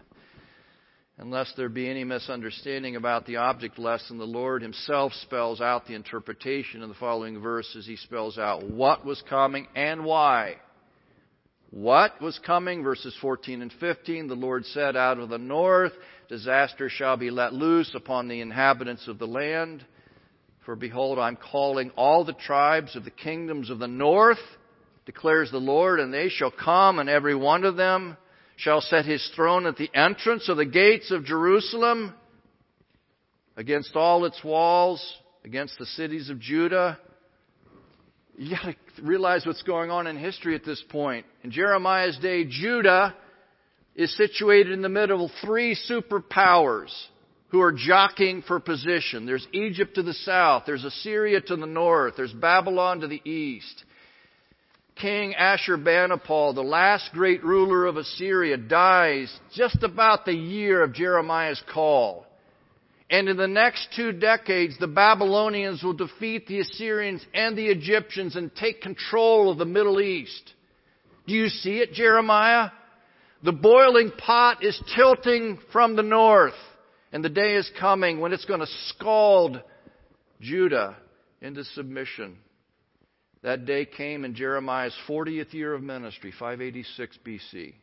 Unless there be any misunderstanding about the object lesson, the Lord Himself spells out the interpretation in the following verses. He spells out what was coming and why. What was coming? Verses fourteen and fifteen. The Lord said, out of the north, disaster shall be let loose upon the inhabitants of the land. For behold, I'm calling all the tribes of the kingdoms of the north, declares the Lord, and they shall come, and every one of them shall set his throne at the entrance of the gates of Jerusalem, against all its walls, against the cities of Judah. You got to realize what's going on in history at this point. In Jeremiah's day, Judah is situated in the middle of three superpowers who are jockeying for position. There's Egypt to the south. There's Assyria to the north. There's Babylon to the east. King Ashurbanipal, the last great ruler of Assyria, dies just about the year of Jeremiah's call. And in the next two decades, the Babylonians will defeat the Assyrians and the Egyptians and take control of the Middle East. Do you see it, Jeremiah? The boiling pot is tilting from the north. And the day is coming when it's going to scald Judah into submission. That day came in Jeremiah's fortieth year of ministry, five eighty-six B C,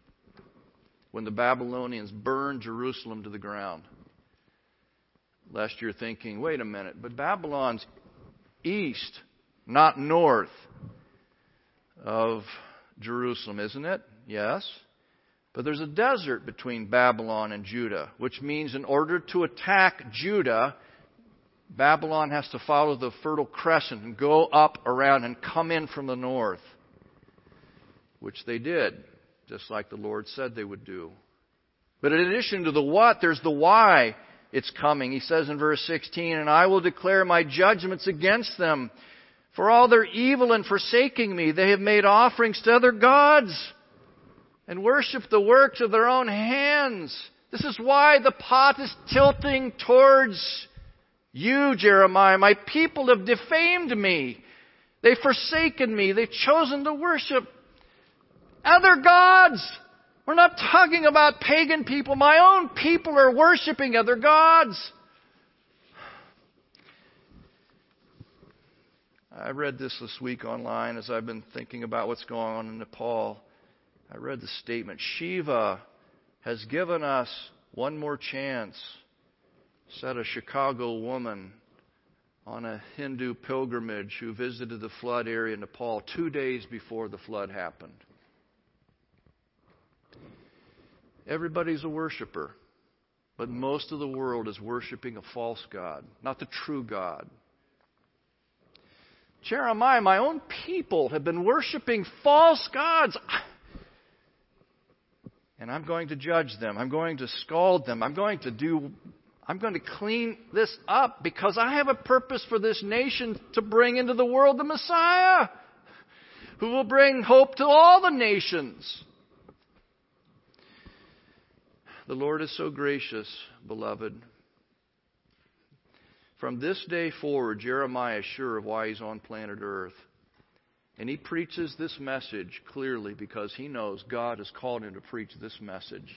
when the Babylonians burned Jerusalem to the ground. Lest you're thinking, wait a minute, but Babylon's east, not north of Jerusalem, isn't it? Yes. But there's a desert between Babylon and Judah, which means in order to attack Judah, Babylon has to follow the Fertile Crescent and go up around and come in from the north, which they did, just like the Lord said they would do. But in addition to the what, there's the why it's coming. He says in verse sixteen, and I will declare my judgments against them. For all their evil and forsaking me, they have made offerings to other gods and worship the works of their own hands. This is why the pot is tilting towards you, Jeremiah. My people have defamed me. They've forsaken me. They've chosen to worship other gods. We're not talking about pagan people. My own people are worshiping other gods. I read this this week online as I've been thinking about what's going on in Nepal. I read the statement, Shiva has given us one more chance, said a Chicago woman on a Hindu pilgrimage who visited the flood area in Nepal two days before the flood happened. Everybody's a worshiper, but most of the world is worshiping a false god, not the true God. Jeremiah, my own people have been worshiping false gods. And I'm going to judge them. I'm going to scald them. I'm going to do, I'm going to clean this up because I have a purpose for this nation to bring into the world the Messiah, who will bring hope to all the nations. The Lord is so gracious, beloved. From this day forward, Jeremiah is sure of why he's on planet Earth. And he preaches this message clearly because he knows God has called him to preach this message.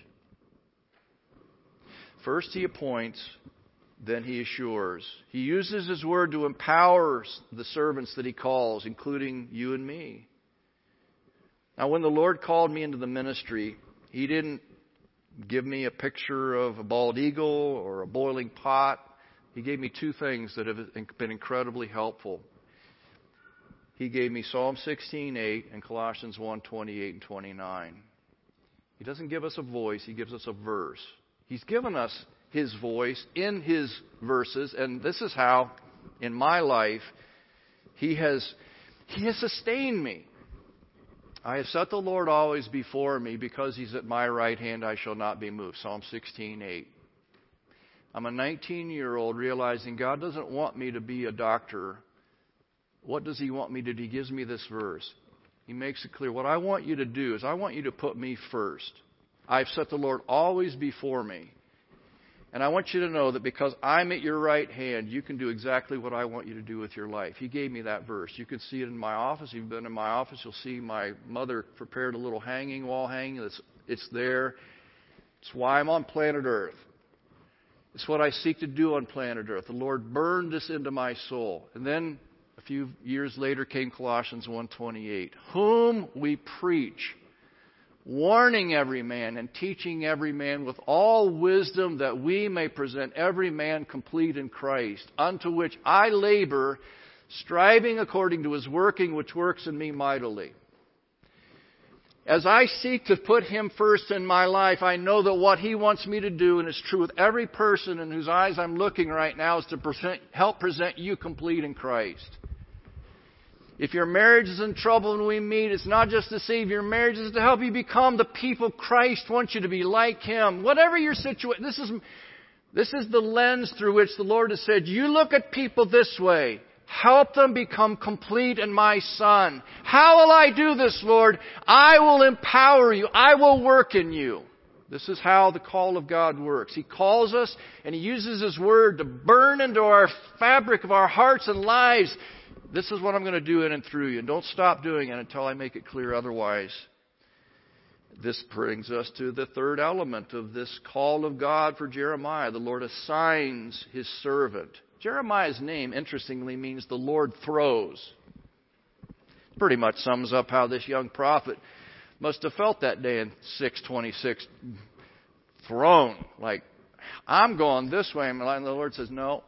First he appoints, then he assures. He uses his word to empower the servants that he calls, including you and me. Now, when the Lord called me into the ministry, he didn't give me a picture of a bald eagle or a boiling pot. He gave me two things that have been incredibly helpful. He gave me Psalm sixteen eight and Colossians one twenty-eight and twenty-nine. He doesn't give us a voice, he gives us a verse. He's given us His voice in His verses, and this is how, in my life, He has, He has sustained me. I have set the Lord always before me, because He's at my right hand, I shall not be moved. Psalm sixteen eight. I'm a nineteen-year-old realizing God doesn't want me to be a doctor. What does He want me to do? He gives me this verse. He makes it clear. What I want you to do is I want you to put me first. I've set the Lord always before me. And I want you to know that because I'm at your right hand, you can do exactly what I want you to do with your life. He gave me that verse. You can see it in my office. If you've been in my office, you'll see my mother prepared a little hanging, wall hanging. It's, it's there. It's why I'm on planet Earth. It's what I seek to do on planet Earth. The Lord burned this into my soul. And then a few years later came Colossians one twenty-eight, whom we preach, warning every man and teaching every man with all wisdom, that we may present every man complete in Christ, unto which I labor, striving according to His working, which works in me mightily. As I seek to put Him first in my life, I know that what He wants me to do, and it's true with every person in whose eyes I'm looking right now, is to present, help present you complete in Christ. If your marriage is in trouble when we meet, it's not just to save your marriage, it's to help you become the people Christ wants you to be, like Him. Whatever your situation, this is, this is the lens through which the Lord has said, you look at people this way. Help them become complete in my Son. How will I do this, Lord? I will empower you. I will work in you. This is how the call of God works. He calls us and He uses His Word to burn into our fabric of our hearts and lives. This is what I'm going to do in and through you. And don't stop doing it until I make it clear otherwise. This brings us to the third element of this call of God for Jeremiah. The Lord assigns His servant. Jeremiah's name, interestingly, means the Lord throws. Pretty much sums up how this young prophet must have felt that day in six twenty-six. Thrown. Like, I'm going this way. And the Lord says, no.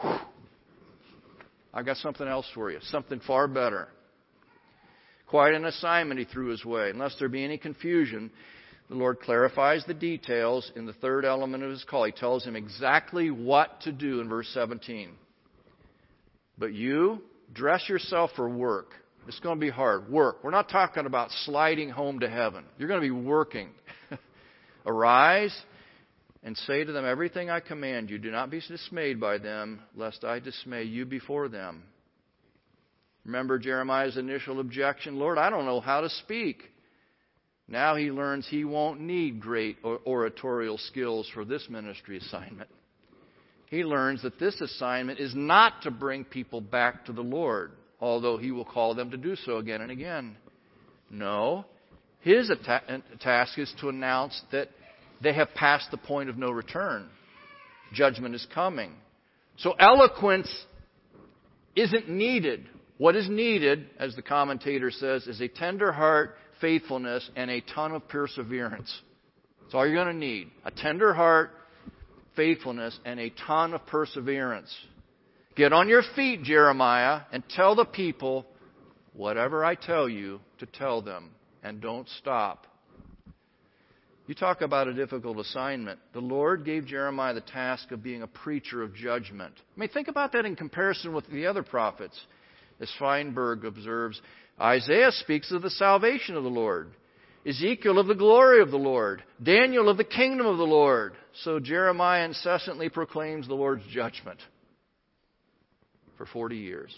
I've got something else for you. Something far better. Quite an assignment He threw His way. Unless there be any confusion, the Lord clarifies the details in the third element of His call. He tells him exactly what to do in verse seventeen. But you, dress yourself for work. It's going to be hard. Work. We're not talking about sliding home to heaven. You're going to be working. Arise and say to them everything I command you. Do not be dismayed by them, lest I dismay you before them. Remember Jeremiah's initial objection? Lord, I don't know how to speak. Now he learns he won't need great oratorial skills for this ministry assignment. He learns that this assignment is not to bring people back to the Lord, although He will call them to do so again and again. No, his atta- task is to announce that they have passed the point of no return. Judgment is coming. So eloquence isn't needed. What is needed, as the commentator says, is a tender heart, faithfulness, and a ton of perseverance. That's all you're going to need. A tender heart, faithfulness, and a ton of perseverance. Get on your feet, Jeremiah, and tell the people whatever I tell you to tell them. And don't stop. You talk about a difficult assignment. The Lord gave Jeremiah the task of being a preacher of judgment. I mean, think about that in comparison with the other prophets. As Feinberg observes, Isaiah speaks of the salvation of the Lord. Ezekiel of the glory of the Lord. Daniel of the kingdom of the Lord. So Jeremiah incessantly proclaims the Lord's judgment for forty years.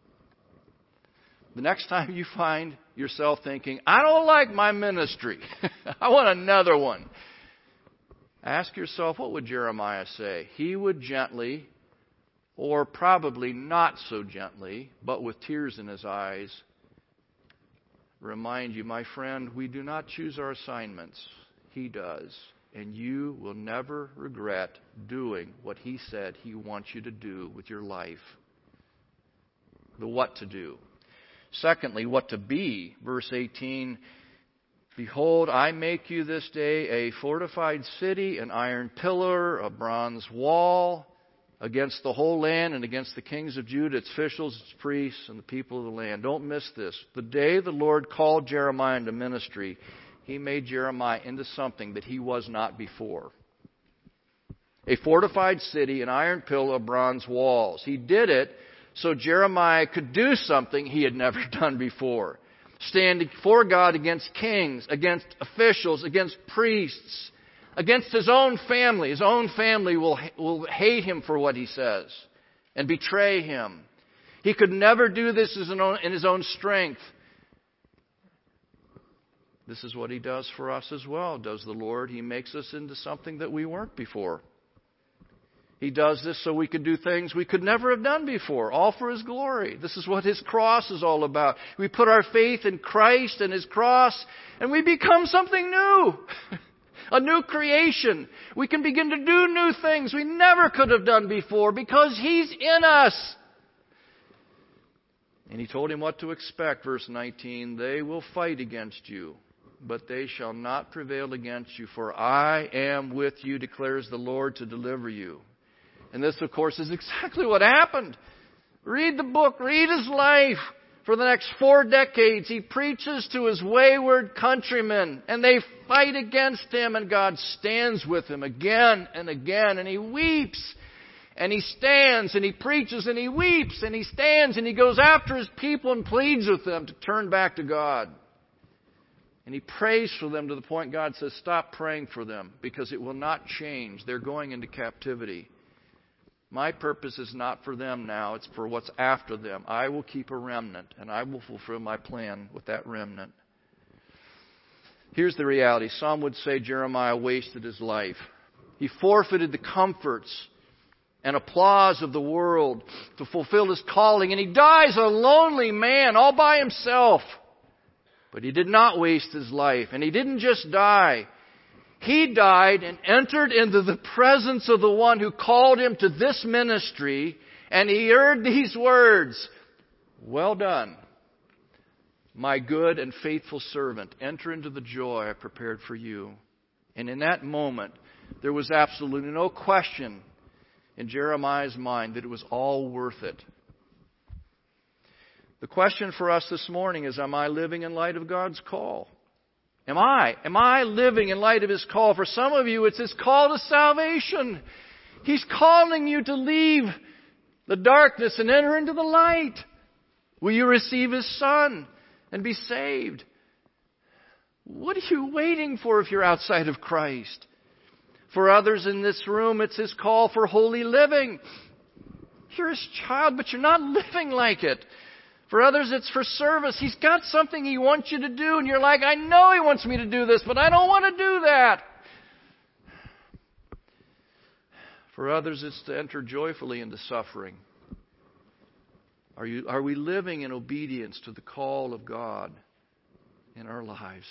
The next time you find yourself thinking, I don't like my ministry. I want another one. Ask yourself, what would Jeremiah say? He would gently, or probably not so gently, but with tears in his eyes, remind you, my friend, we do not choose our assignments. He does. And you will never regret doing what He said He wants you to do with your life. The what to do. Secondly, what to be. Verse eighteen, behold, I make you this day a fortified city, an iron pillar, a bronze wall, against the whole land and against the kings of Judah, its officials, its priests, and the people of the land. Don't miss this. The day the Lord called Jeremiah into ministry, He made Jeremiah into something that he was not before. a fortified city, an iron pillar of bronze walls. He did it so Jeremiah could do something he had never done before. Standing for God against kings, against officials, against priests, against his own family. His own family will, will hate him for what he says and betray him. He could never do this in his own strength. This is what he does for us as well, does the Lord. He makes us into something that we weren't before. He does this so we could do things we could never have done before, all for His glory. This is what His cross is all about. We put our faith in Christ and His cross, and we become something new. A new creation. We can begin to do new things we never could have done before because He's in us. And He told him what to expect, verse nineteen. They will fight against you, but they shall not prevail against you, for I am with you, declares the Lord, to deliver you. And this, of course, is exactly what happened. Read the book, read his life. For the next four decades, he preaches to his wayward countrymen, and they fight against him, and God stands with him again and again, and he weeps, and he stands, and he preaches, and he weeps, and he stands, and he goes after his people and pleads with them to turn back to God. And he prays for them to the point God says, stop praying for them, because it will not change. They're going into captivity. My purpose is not for them now. It's for what's after them. I will keep a remnant, and I will fulfill my plan with that remnant. Here's the reality. Some would say Jeremiah wasted his life. He forfeited the comforts and applause of the world to fulfill his calling, and he dies a lonely man all by himself. But he did not waste his life, and he didn't just die. He died and entered into the presence of the one who called him to this ministry, and he heard these words, well done, my good and faithful servant. Enter into the joy I prepared for you. And in that moment, there was absolutely no question in Jeremiah's mind that it was all worth it. The question for us this morning is, am I living in light of God's call? Am I? Am I living in light of His call? For some of you, it's His call to salvation. He's calling you to leave the darkness and enter into the light. Will you receive His Son and be saved? What are you waiting for if you're outside of Christ? For others in this room, it's His call for holy living. You're His child, but you're not living like it. For others, it's for service. He's got something He wants you to do, and you're like, I know He wants me to do this, but I don't want to do that. For others, it's to enter joyfully into suffering. Are you, are we living in obedience to the call of God in our lives?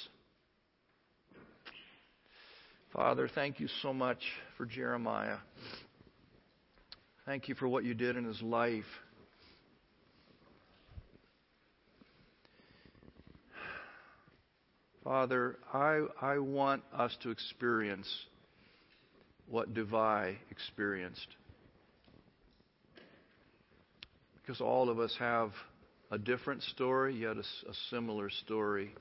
Father, thank you so much for Jeremiah. Thank you for what you did in his life. Father, I, I want us to experience what Devi experienced. Because all of us have a different story, yet a, a similar story.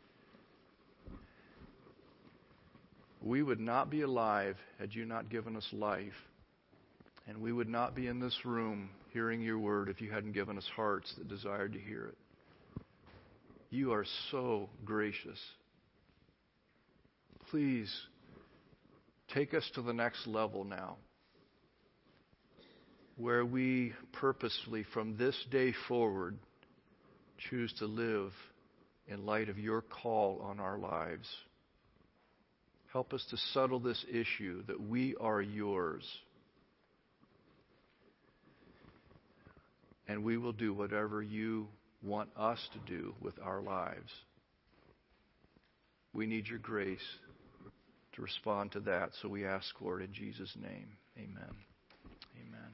We would not be alive had you not given us life. And we would not be in this room hearing your word if you hadn't given us hearts that desired to hear it. You are so gracious. Please take us to the next level now, where we purposefully from this day forward choose to live in light of your call on our lives. Help us to settle this issue that we are yours. And we will do whatever you want us to do with our lives. We need your grace to respond to that. So we ask, Lord, in Jesus' name. Amen. Amen.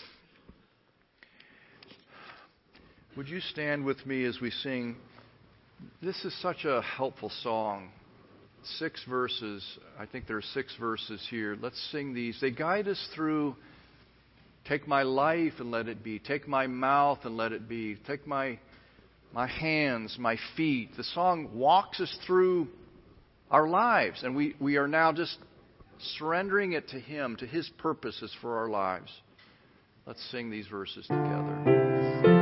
Would you stand with me as we sing? This is such a helpful song. Six verses. I think there are six verses here. Let's sing these. They guide us through. Take my life and let it be. Take my mouth and let it be. Take my my hands, my feet. The song walks us through our lives. And we, we are now just surrendering it to Him, to His purposes for our lives. Let's sing these verses together.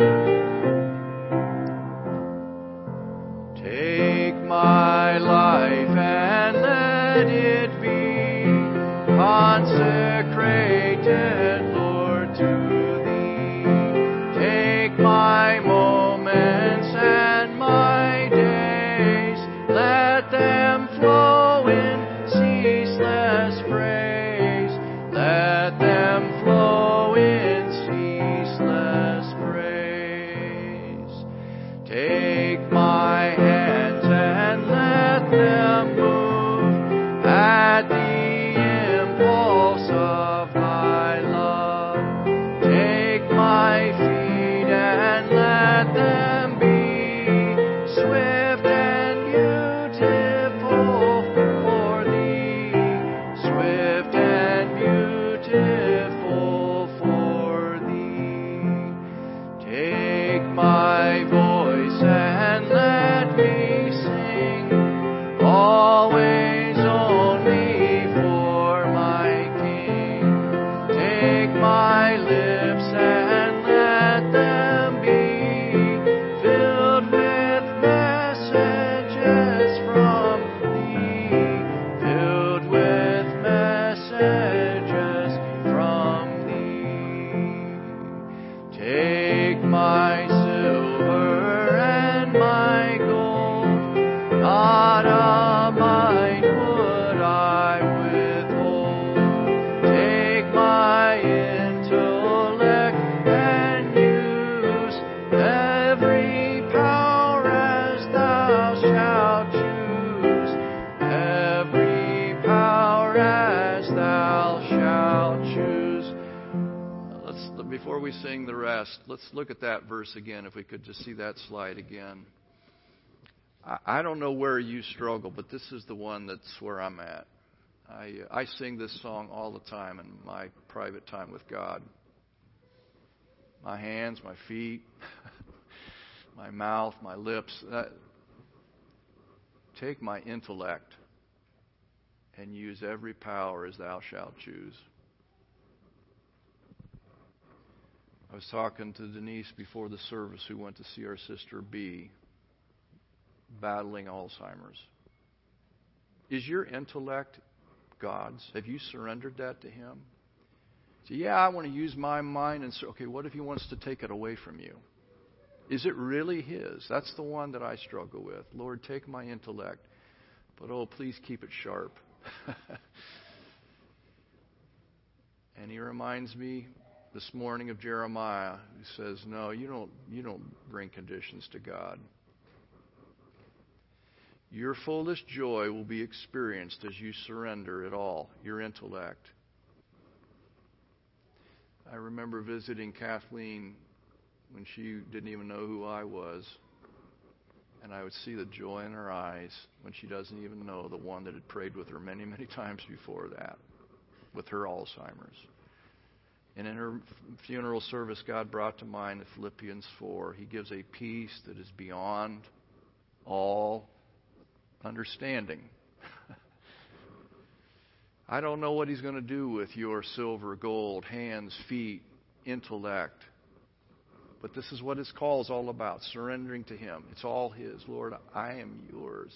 Take my life and let it be consecrated, Lord, to Thee. Take my moments and my days, let them flow in ceaseless praise. Let them flow in ceaseless praise. Take my hands and let them move at the impulse of Thy love. Take my feet and let them be swift and beautiful for Thee. Swift and beautiful for Thee. Take my voice and let me sing, always only for my King. Take my lips and let them be filled with messages from Thee. Filled with messages from Thee. Take my silver and my gold, not a mite would I withhold. Take my intellect and use every power as Thou shalt choose. Every power as Thou shalt choose. Now let's, before we sing the rest, let's look at that verse again, if we could just see that slide again. I, I don't know where you struggle, but this is the one that's where I'm at. I, I sing this song all the time in my private time with God. My hands, my feet, my mouth, my lips. That, take my intellect and use every power as Thou shalt choose. I was talking to Denise before the service, who went to see our sister B, battling Alzheimer's. Is your intellect God's? Have you surrendered that to Him? So, yeah, I want to use my mind. And so, okay, what if He wants to take it away from you? Is it really His? That's the one that I struggle with. Lord, take my intellect, but oh, please keep it sharp. And He reminds me this morning of Jeremiah, who says, no, you don't, you don't bring conditions to God. Your fullest joy will be experienced as you surrender it all, your intellect. I remember visiting Kathleen when she didn't even know who I was, and I would see the joy in her eyes when she doesn't even know the one that had prayed with her many, many times before that, with her Alzheimer's. And in her funeral service, God brought to mind Philippians four. He gives a peace that is beyond all understanding. I don't know what He's going to do with your silver, gold, hands, feet, intellect. But this is what His call is all about, surrendering to Him. It's all His. Lord, I am yours.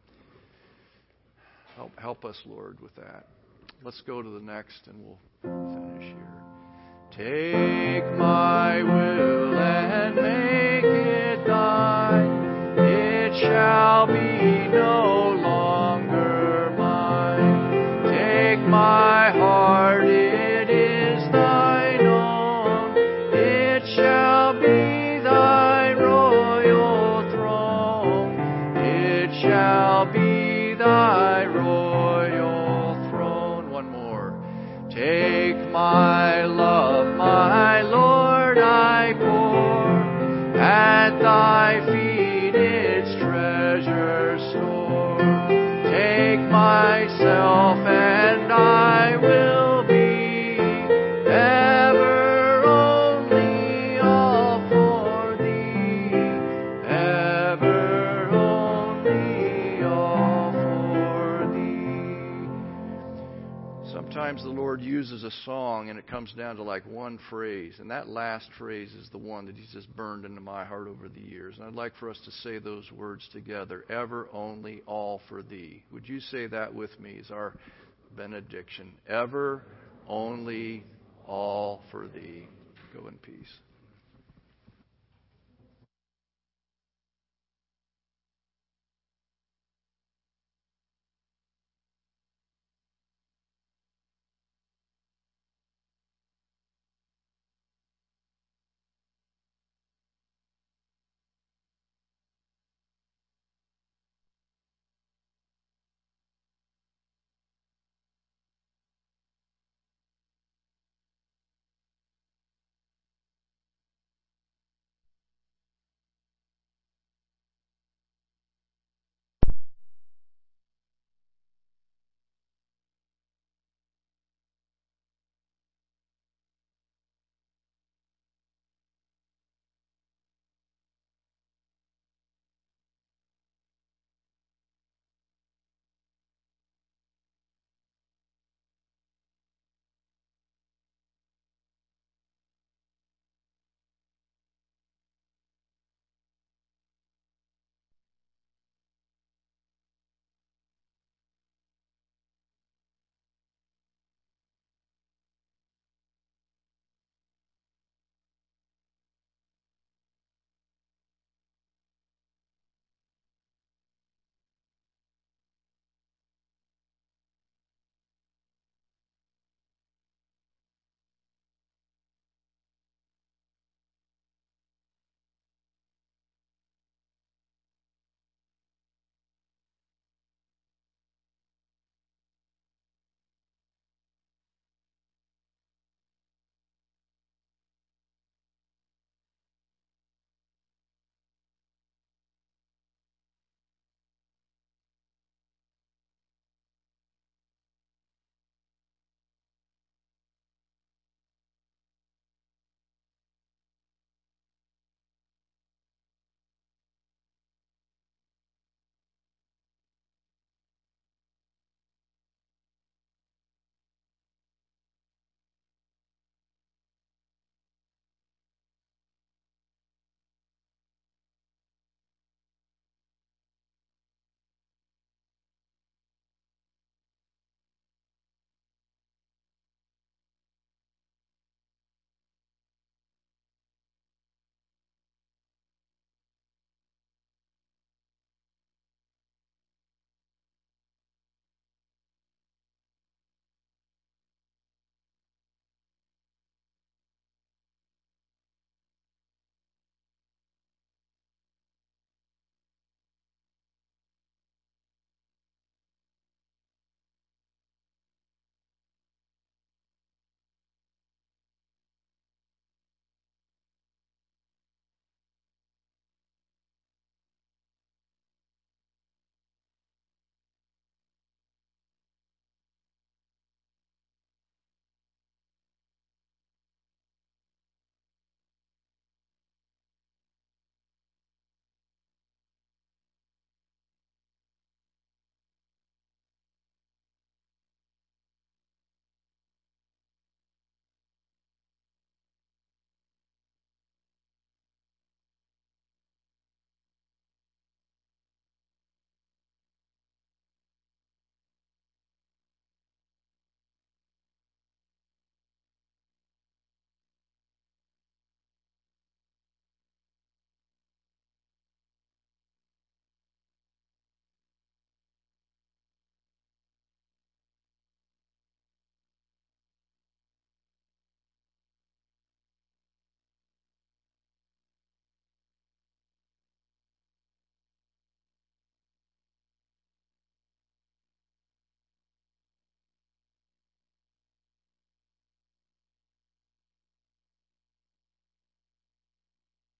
Help, help us, Lord, with that. Let's go to the next and we'll finish here. Take my will and make it Thine. It shall be no longer mine. Take my heart, it is Thine own. It shall be Thy royal throne. It shall be Thy royal throne. One more. Take my love, my Lord, I pour at Thy feet its treasure store. Take myself and I will be ever only all for Thee. Ever only all for Thee. Sometimes the Lord uses a song and it comes down to like one phrase, and that last phrase is the one that He's just burned into my heart over the years. And I'd like for us to say those words together: ever, only, all for Thee. Would you say that with me as our benediction? Ever, only, all for Thee. Go in peace.